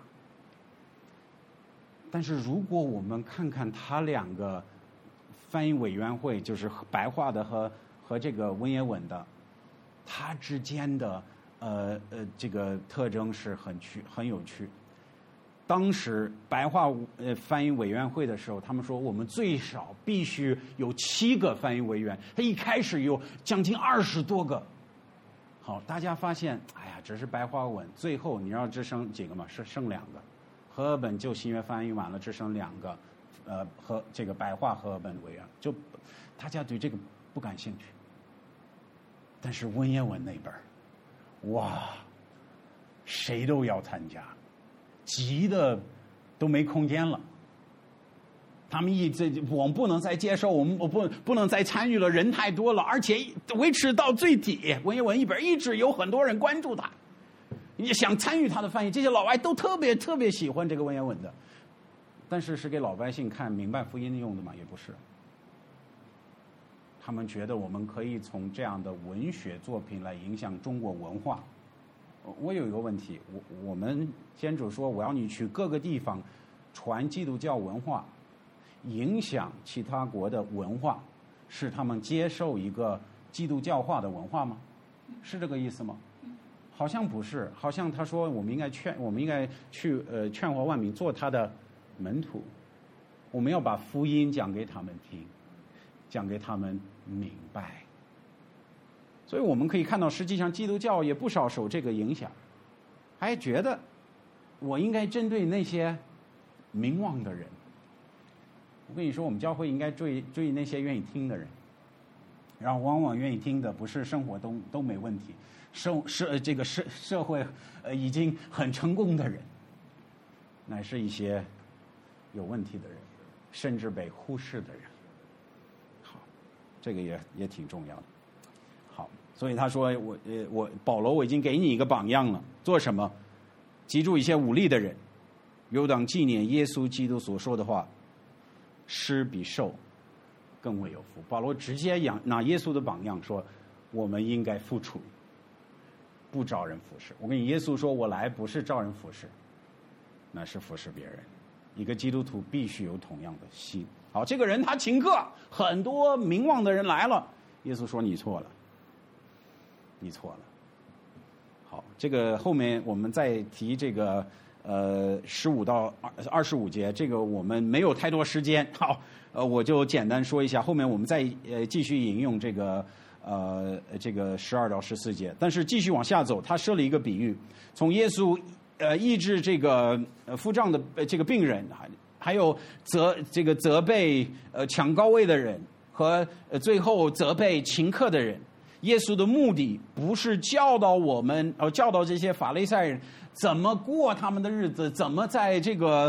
但是如果我们看看它2个翻译委员会，就是白话的和这个文言文的，它之间的这个特征是很有趣。当时白话翻译委员会的时候，他们说我们最少必须有7个翻译委员，他一开始有将近20多个。好，大家发现，哎呀，这是白话文，最后你知道只剩几个吗？剩2个。和合本就新约翻译完了，只剩2个，和这个白话和合本委员，就大家对这个不感兴趣。但是文言文那边，哇，谁都要参加，急的都没空间了。他们我们不能再接受，我们不能再参与了，人太多了，而且维持到最底。文言文一本一直有很多人关注他，也想参与他的翻译。这些老外都特别喜欢这个文言文的，但是是给老百姓看明白福音用的吗？也不是。他们觉得我们可以从这样的文学作品来影响中国文化。我有一个问题，我们天主说我要你去各个地方传基督教文化，影响其他国的文化，是他们接受一个基督教化的文化吗？是这个意思吗？好像不是，好像他说我们应该去劝化万民，做他的门徒，我们要把福音讲给他们听，讲给他们明白。所以我们可以看到，实际上基督教也不少受这个影响，还觉得我应该针对那些名望的人。我跟你说，我们教会应该追那些愿意听的人，然后往往愿意听的不是生活都没问题，这个社会已经很成功的人，乃是一些有问题的人，甚至被忽视的人。好，这个也挺重要的。好，所以他说保罗，我已经给你一个榜样了，做什么？记住一些武力的人，有当纪念耶稣基督所说的话，施比受更为有福。保罗直接拿耶稣的榜样说，我们应该付出，不招人服侍。我跟你，耶稣说我来不是招人服侍，那是服侍别人。一个基督徒必须有同样的心。好，这个人他请客，很多名望的人来了，耶稣说你错了，你错了。好，这个后面我们再提这个15到25节，这个我们没有太多时间。好，我就简单说一下，后面我们再继续引用这个12到14节。但是继续往下走，他设了一个比喻，从耶稣医治这个腹胀的这个病人，还有责备抢高位的人，和最后责备请客的人。耶稣的目的不是教导这些法利赛人怎么过他们的日子，怎么在这个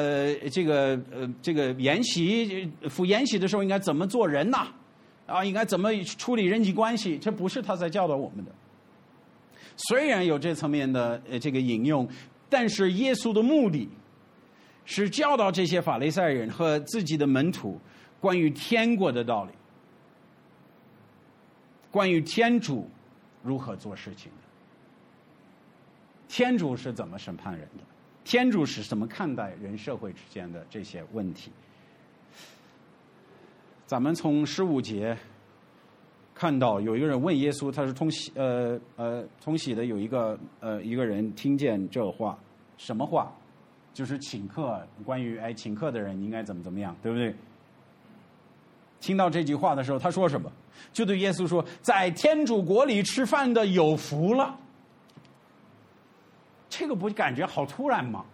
赴筵席的时候应该怎么做人呐，应该怎么处理人际关系，这不是他在教导我们的。 虽然有这层面的这个引用，但是耶稣的目的是教导这些法利赛人和自己的门徒关于天国的道理，关于天主如何做事情的，天主是怎么审判人的，天主是怎么看待人社会之间的这些问题。咱们从15节看到有一个人问耶稣，他是通喜的有一个人听见这话，什么话？就是请客，关于请客的人应该怎么样，对不对？听到这句话的时候，他说什么？就对耶稣说：“在天主国里吃饭的有福了。”这个不感觉好突然吗？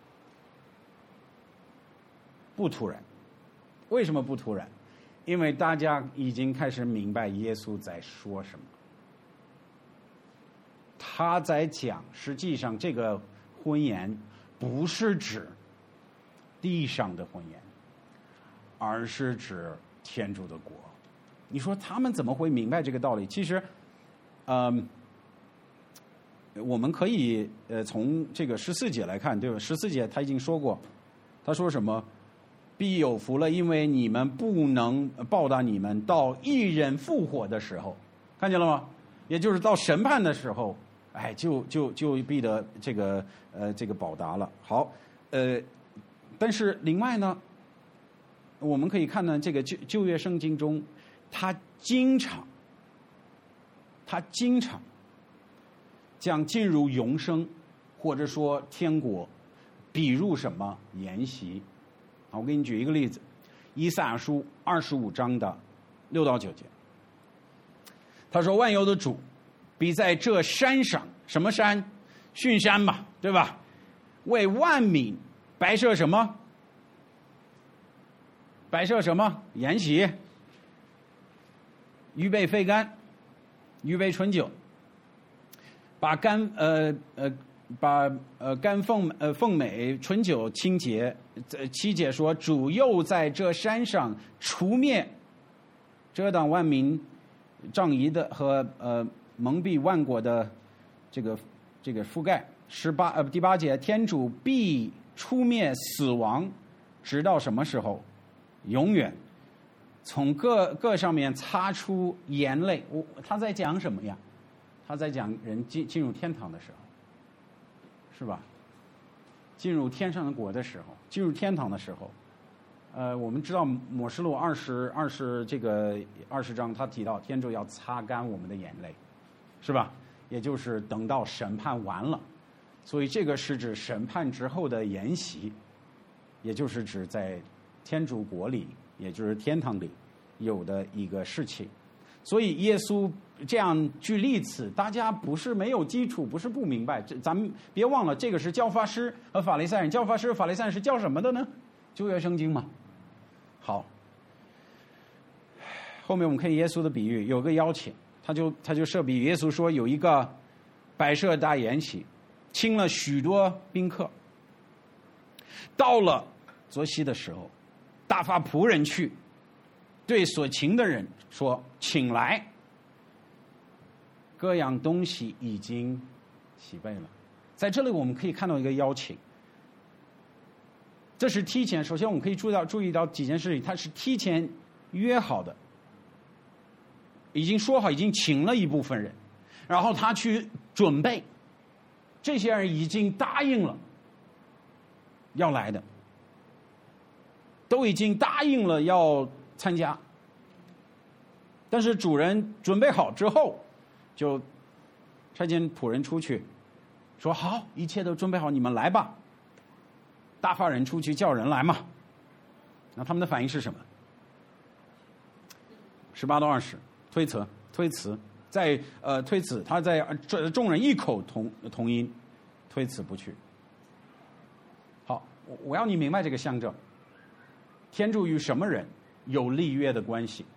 不突然。为什么不突然？因为大家已经开始明白耶稣在说什么。他在讲，实际上这个婚宴不是指地上的婚宴，而是指天主的国。你说他们怎么会明白这个道理？其实，我们可以从这个14节来看，对吧？14节他已经说过，他说什么？必有福了，因为你们不能报答你们到一人复活的时候，看见了吗？也就是到审判的时候，就必得这个报答了。好，但是另外呢，我们可以看到这个旧约圣经中，他经常将进入永生或者说天国比入什么筵席。我给你举一个例子，以赛亚书25章的6到9节，他说：“万有的主必在这山上，什么山？训山嘛，对吧？为万民摆设什么？摆设什么？筵席，预备沸干，预备醇酒，把干凤美醇酒清洁。7节说，主又在这山上除灭遮挡万民仗义的和蒙蔽万国的这个覆盖。第8节，天主必出灭死亡，直到什么时候？永远。从各上面擦出眼泪。他在讲什么呀？他在讲人进入天堂的时候，是吧？进入天上的国的时候，进入天堂的时候，我们知道默示录20章，他提到天主要擦干我们的眼泪，是吧？也就是等到审判完了，所以这个是指审判之后的筵席，也就是指在天主国里，也就是天堂里有的一个事情。所以耶稣这样举例子，大家不是没有基础，不是不明白。咱们别忘了，这个是教法师和法利赛人。教法师、法利赛人是教什么的呢？旧约圣经嘛。好，后面我们看耶稣的比喻，有个邀请，他就设比喻，耶稣说有一个摆设大筵席，请了许多宾客，到了作息的时候，大发仆人去，对所请的人说：“请来，各样东西已经齐备了。”在这里我们可以看到一个邀请，这是提前。首先我们可以注意到几件事情，它是提前约好的，已经说好，已经请了一部分人，然后他去准备，这些人已经答应了要来的，都已经答应了要参加。但是主人准备好之后，就差遣仆人出去，说：“好，一切都准备好，你们来吧。”大发人出去叫人来嘛。那他们的反应是什么？18到20，推辞，在推辞，他在众人异口同音推辞不去。好，我要你明白这个象征。天主与什么人有立约的关系？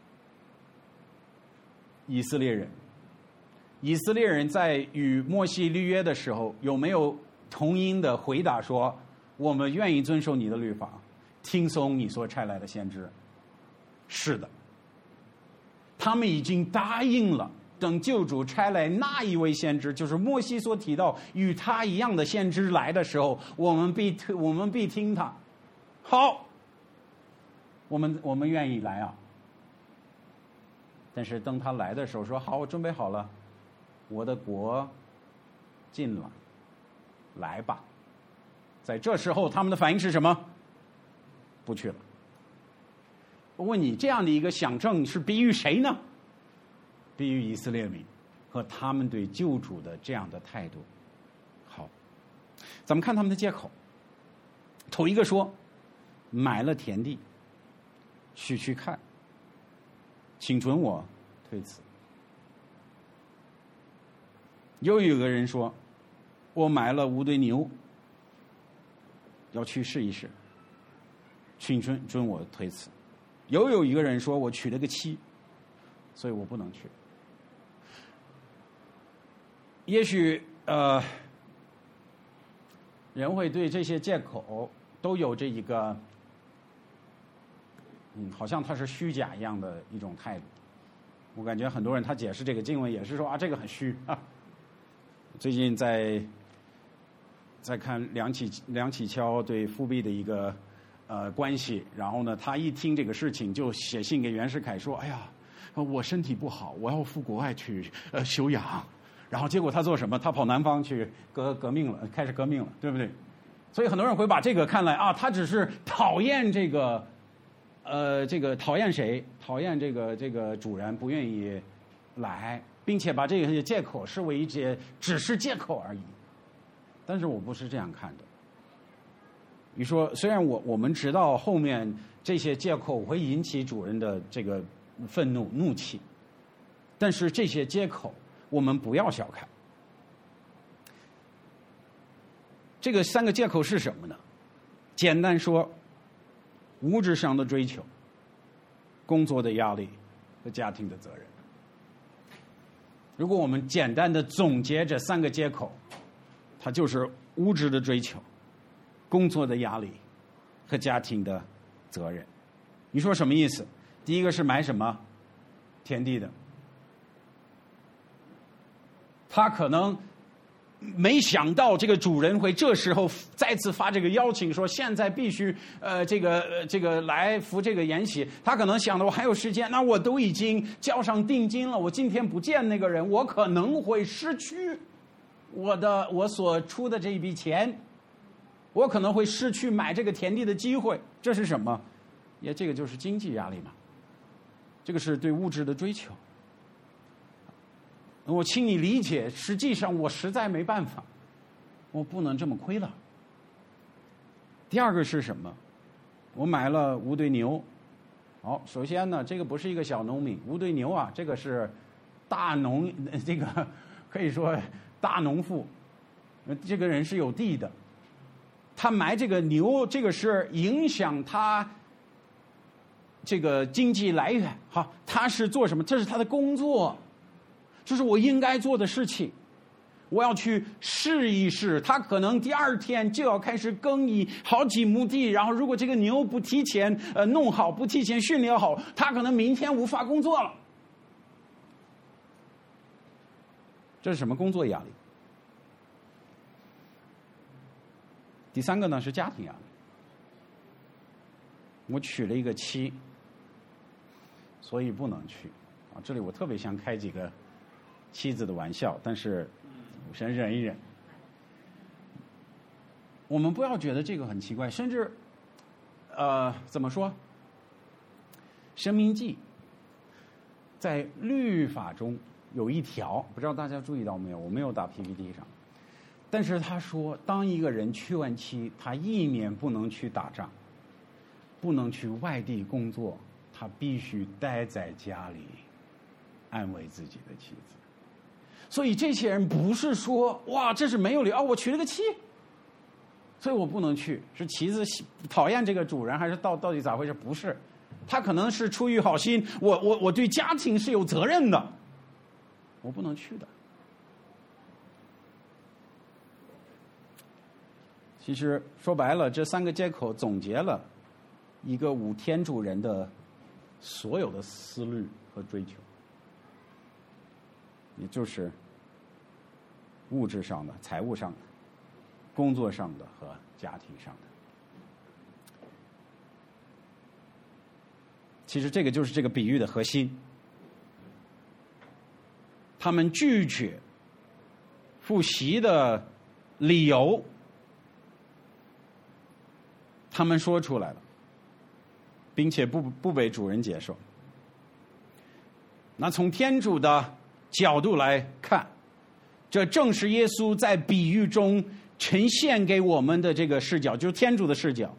以色列人。以色列人在与摩西立约的时候，有没有同音的回答说：“我们愿意遵守你的律法，听从你所差来的先知？”是的，他们已经答应了， 等救主差来那一位先知，就是摩西所提到与他一样的先知来的时候，我们必听他。好，我们愿意来啊。但是等他来的时候说，好，我准备好了，我的国近了，来吧。在这时候他们的反应是什么？不去了。我问你，这样的一个响证是比喻谁呢？比喻以色列民和他们对救主的这样的态度。好，咱们看他们的借口。头一个说，买了田地，许去看，请准我推辞。又有个人说，我买了5对牛，要去试一试，请准我推辞。又有一个人说，我娶了个妻，所以我不能去。也许人会对这些借口都有这一个好像他是虚假一样的一种态度。我感觉很多人他解释这个经文也是说啊，这个很虚啊。最近在看梁启超对富弼的一个关系，然后呢，他一听这个事情就写信给袁世凯说，哎呀，我身体不好，我要赴国外去休养。然后结果他做什么？他跑南方去革命了，开始革命了，对不对？所以很多人会把这个看来啊，他只是讨厌这个讨厌谁？讨厌这个主人不愿意来，并且把这些借口视为只是借口而已。但是我不是这样看的。你说，虽然我们知道后面这些借口会引起主人的这个愤怒、怒气，但是这些借口我们不要小看。这个3个借口是什么呢？简单说，物质上的追求、工作的压力和家庭的责任。如果我们简单的总结这3个借口，它就是物质的追求、工作的压力和家庭的责任。你说什么意思？第一个是买什么？田地的。他可能没想到这个主人会这时候再次发这个邀请，说现在必须这个来服这个筵席。他可能想到我还有时间，那我都已经交上定金了，我今天不见那个人，我可能会失去我所出的这一笔钱，我可能会失去买这个田地的机会。这是什么？这个就是经济压力嘛，这个是对物质的追求。我请你理解，实际上我实在没办法，我不能这么亏了。第二个是什么？我买了5对牛。好，首先呢，这个不是一个小农民，5对牛啊，这个是大农，这个可以说大农妇，这个人是有地的，他买这个牛，这个是影响他这个经济来源。好，他是做什么？这是他的工作。这是我应该做的事情，我要去试一试。他可能第2天就要开始耕耘好几亩地，然后如果这个牛不提前弄好，不提前训练好，他可能明天无法工作了。这是什么工作压力？第3个呢是家庭压力。我娶了一个妻，所以不能去啊。这里我特别想开几个妻子的玩笑，但是我先忍一忍。我们不要觉得这个很奇怪，甚至怎么说？申命记在律法中有一条，不知道大家注意到没有？我没有打 PPT 上，但是他说，当一个人娶完妻，他一年不能去打仗，不能去外地工作，他必须待在家里安慰自己的妻子。所以这些人不是说哇，这是没有理由我娶了个妻，所以我不能去。是妻子讨厌这个主人，还是到底咋回事？不是，他可能是出于好心，我对家庭是有责任的，我不能去的。其实说白了，这3个借口总结了一个无天主人的所有的思虑和追求。 也就是物质上的、财务上的、工作上的和家庭上的。其实这个就是这个比喻的核心。他们拒绝付息的理由，他们说出来了，并且不被主人接受。那从天主的角度来看，这正是耶稣在比喻中呈现给我们的这个视角，就是天主的视角。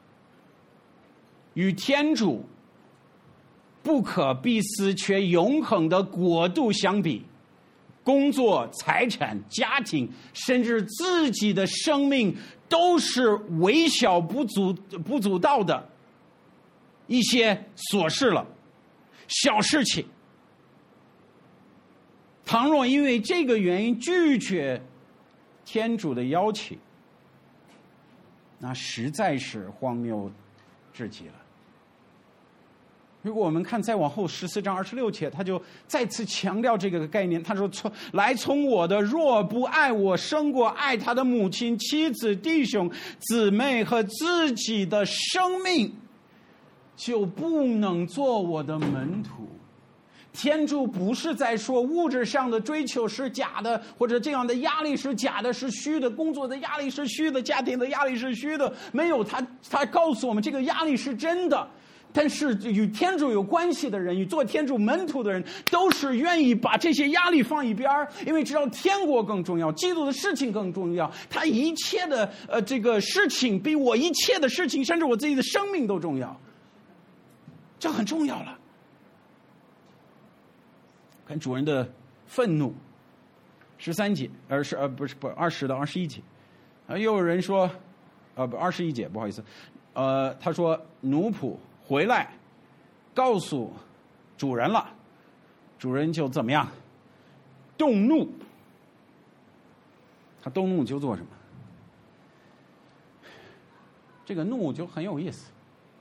与天主不可必思却永恒的国度相比，工作、财产、家庭，甚至自己的生命，都是微小不足道的一些琐事了，小事情。倘若因为这个原因拒绝天主的邀请，那实在是荒谬至极了。如果我们看再往后14章26节，他就再次强调这个概念。他说：“从我的，若不爱我胜过爱他的母亲、妻子、弟兄、姊妹和自己的生命，就不能做我的门徒。”天主不是在说物质上的追求是假的，或者这样的压力是假的，是虚的，工作的压力是虚的，家庭的压力是虚的。没有，他告诉我们这个压力是真的。但是与天主有关系的人，与做天主门徒的人，都是愿意把这些压力放一边，因为知道天国更重要，基督的事情更重要。他一切的这个事情比我一切的事情，甚至我自己的生命都重要，这很重要了。看主人的愤怒，13节，20到21节，又有人说，21节，不好意思，他说奴仆回来告诉主人了，主人就怎么样？动怒。他动怒就做什么？这个怒就很有意思。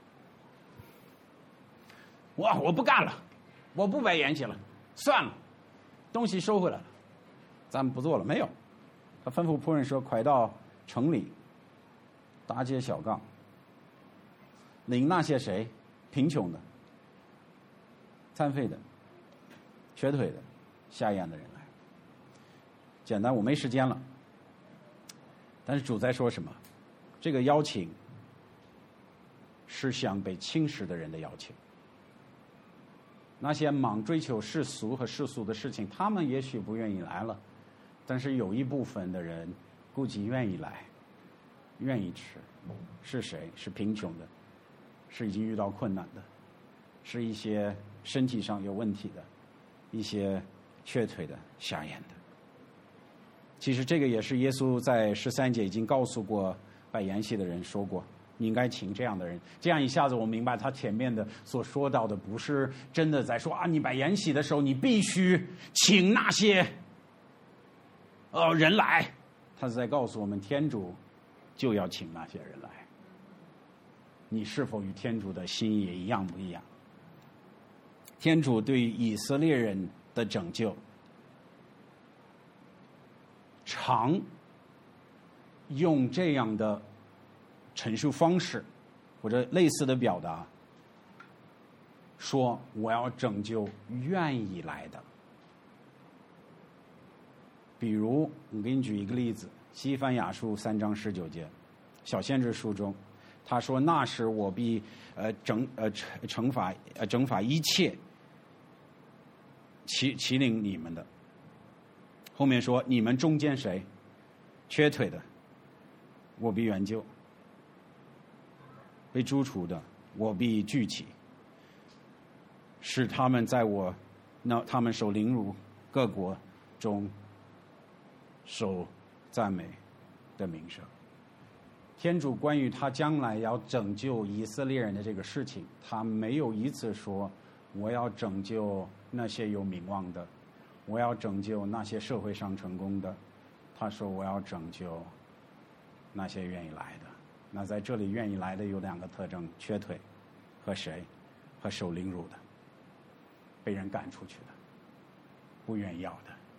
我不干了，我不摆筵席了，算了，东西收回来了，咱们不做了。没有，他吩咐仆人说：“快到城里，大街小巷，领那些谁贫穷的、残废的、瘸腿的、瞎眼的人来。”简单，我没时间了。但是主在说什么？这个邀请是向被轻视的人的邀请。那些忙追求世俗和世俗的事情，他们也许不愿意来了，但是有一部分的人估计愿意来，愿意吃。是谁？是贫穷的，是已经遇到困难的，是一些身体上有问题的，一些瘸腿的、瞎眼的。其实这个也是耶稣在13节已经告诉过摆筵席的人说过，你应该请这样的人。这样一下子我明白他前面的所说到的不是真的在说你摆筵席的时候你必须请那些人来，他是在告诉我们天主就要请那些人来。你是否与天主的心意也一样不一样？天主对以色列人的拯救常用这样的陈述方式或者类似的表达，说我要拯救愿意来的。比如我给你举一个例子，西番雅书3章19节，小先知书中他说：“那时我必惩罚一切欺凌你们的。”后面说：“你们中间谁瘸腿的，我必援救；被逐出的，我必聚起，使他们他们受凌辱，各国中受赞美的名声。”天主关于他将来要拯救以色列人的这个事情，他没有一次说我要拯救那些有名望的，我要拯救那些社会上成功的。他说我要拯救那些愿意来的。那在这里愿意来的有2个特征：瘸腿和谁？和受凌辱的，被人赶出去的，不愿意要的，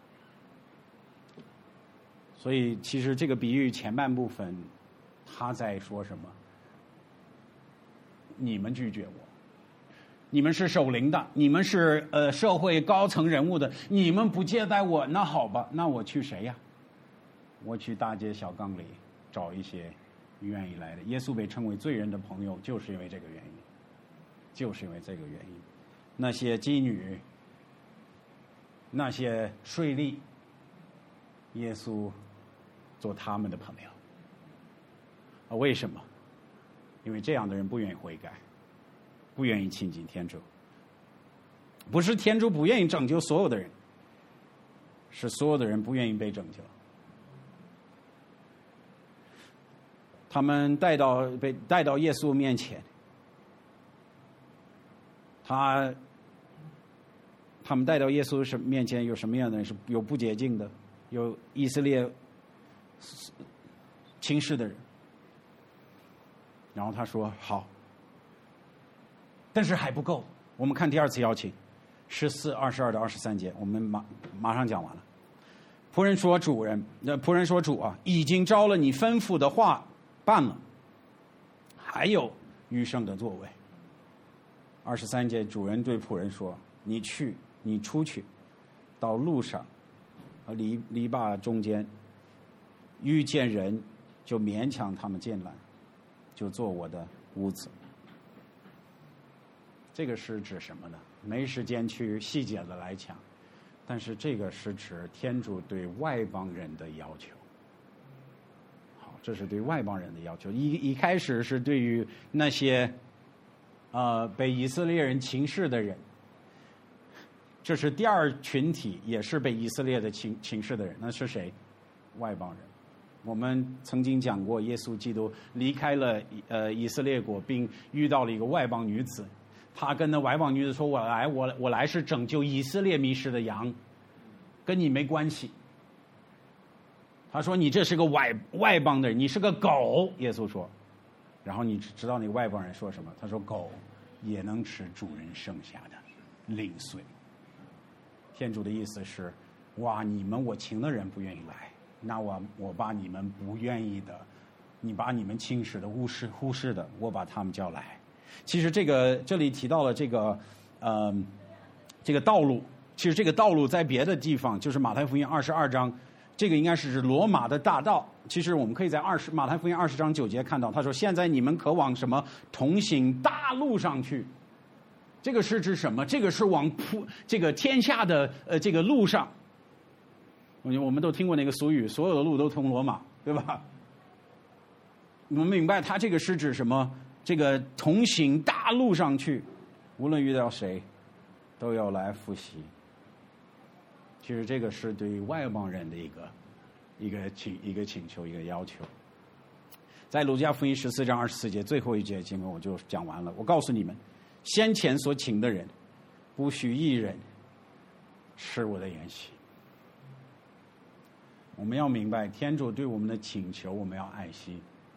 所以其实这个比喻前半部分他在说什么？你们拒绝我，你们是守灵的，你们是社会高层人物的，你们不接待我，那好吧，那我去谁呀？我去大街小巷里找一些愿意来的。耶稣被称为罪人的朋友，就是因为这个原因，就是因为这个原因。那些妓女，那些税吏，耶稣做他们的朋友。为什么？因为这样的人不愿意悔改，不愿意亲近天主。不是天主不愿意拯救所有的人，是所有的人不愿意被拯救。他们被带到耶稣面前，他们带到耶稣面前有什么样的人？是有不洁净的，有以色列轻视的人。然后他说好，但是还不够。我们看第二次邀请，14、22到23节，我们马上讲完了。仆人说主啊，已经照了你吩咐的话办了，还有余剩的座位。23节，主人对仆人说：你出去，到路上篱笆中间，遇见人就勉强他们进来，就做我的屋子。这个是指什么呢？没时间去细节的来讲，但是这个是指天主对外邦人的要求。好，这是对外邦人的要求。一开始是对于那些被以色列人轻视的人，这是第二群体，也是被以色列的轻视的人。那是谁？外邦人。我们曾经讲过，耶稣基督离开了以色列国，并遇到了一个外邦女子。他跟那外邦女子说：我来是拯救以色列迷失的羊，跟你没关系。他说：你这是个外邦的人，你是个狗。耶稣说。然后你知道那个外邦人说什么？他说：狗也能吃主人剩下的零碎。天主的意思是：哇，我请的人不愿意来，那我把你们不愿意的，你把你们轻视的、忽视的，我把他们叫来。其实这里提到了这个道路，其实这个道路在别的地方，就是马太福音22章，这个应该是指罗马的大道。其实我们可以在马太福音20章9节看到，他说：现在你们可往什么同行大路上去。这个是指什么？这个是往这个天下的这个路上。我们都听过那个俗语，所有的路都通罗马，对吧？我们明白他这个是指什么？这个同行大路上去，无论遇到谁，都要来复习。其实这个是对于外邦人的一个请求，一个要求。在路加福音14章24节最后一节经文我就讲完了。我告诉你们，先前所请的人，不许一人吃我的筵席。我们要明白，天主对我们的请求，我们要爱惜。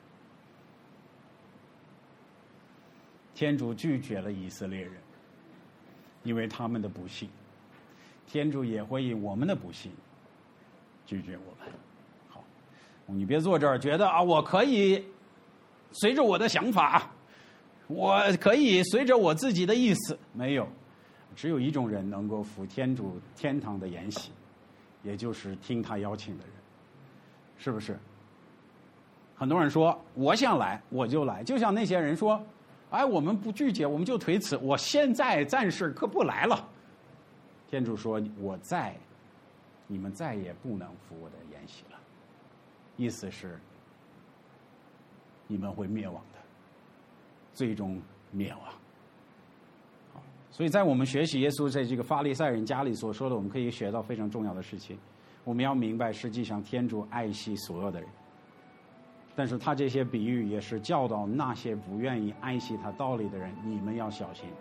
天主拒绝了以色列人，因为他们的不信。天主也会因我们的不信拒绝我们。好，你别坐这儿觉得我可以随着我的想法，我可以随着我自己的意思。没有，只有一种人能够服天主天堂的筵席，也就是听他邀请的人，是不是？很多人说我想来我就来，就像那些人说我们不拒绝，我们就推辞，我现在暂时可不来了。天主说我在，你们再也不能服我的筵席了。意思是你们会灭亡的，最终灭亡。所以在我们学习耶稣在这个法利赛人家里所说的，我们可以学到非常重要的事情。我们要明白，实际上天主爱惜所有的人，但是他这些比喻也是教导那些不愿意爱惜他道理的人，你们要小心。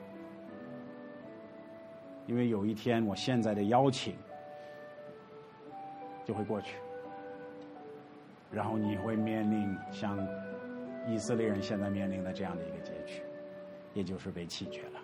因为有一天我现在的邀请就会过去，然后你会面临像以色列人现在面临的这样的一个结局，也就是被弃绝了。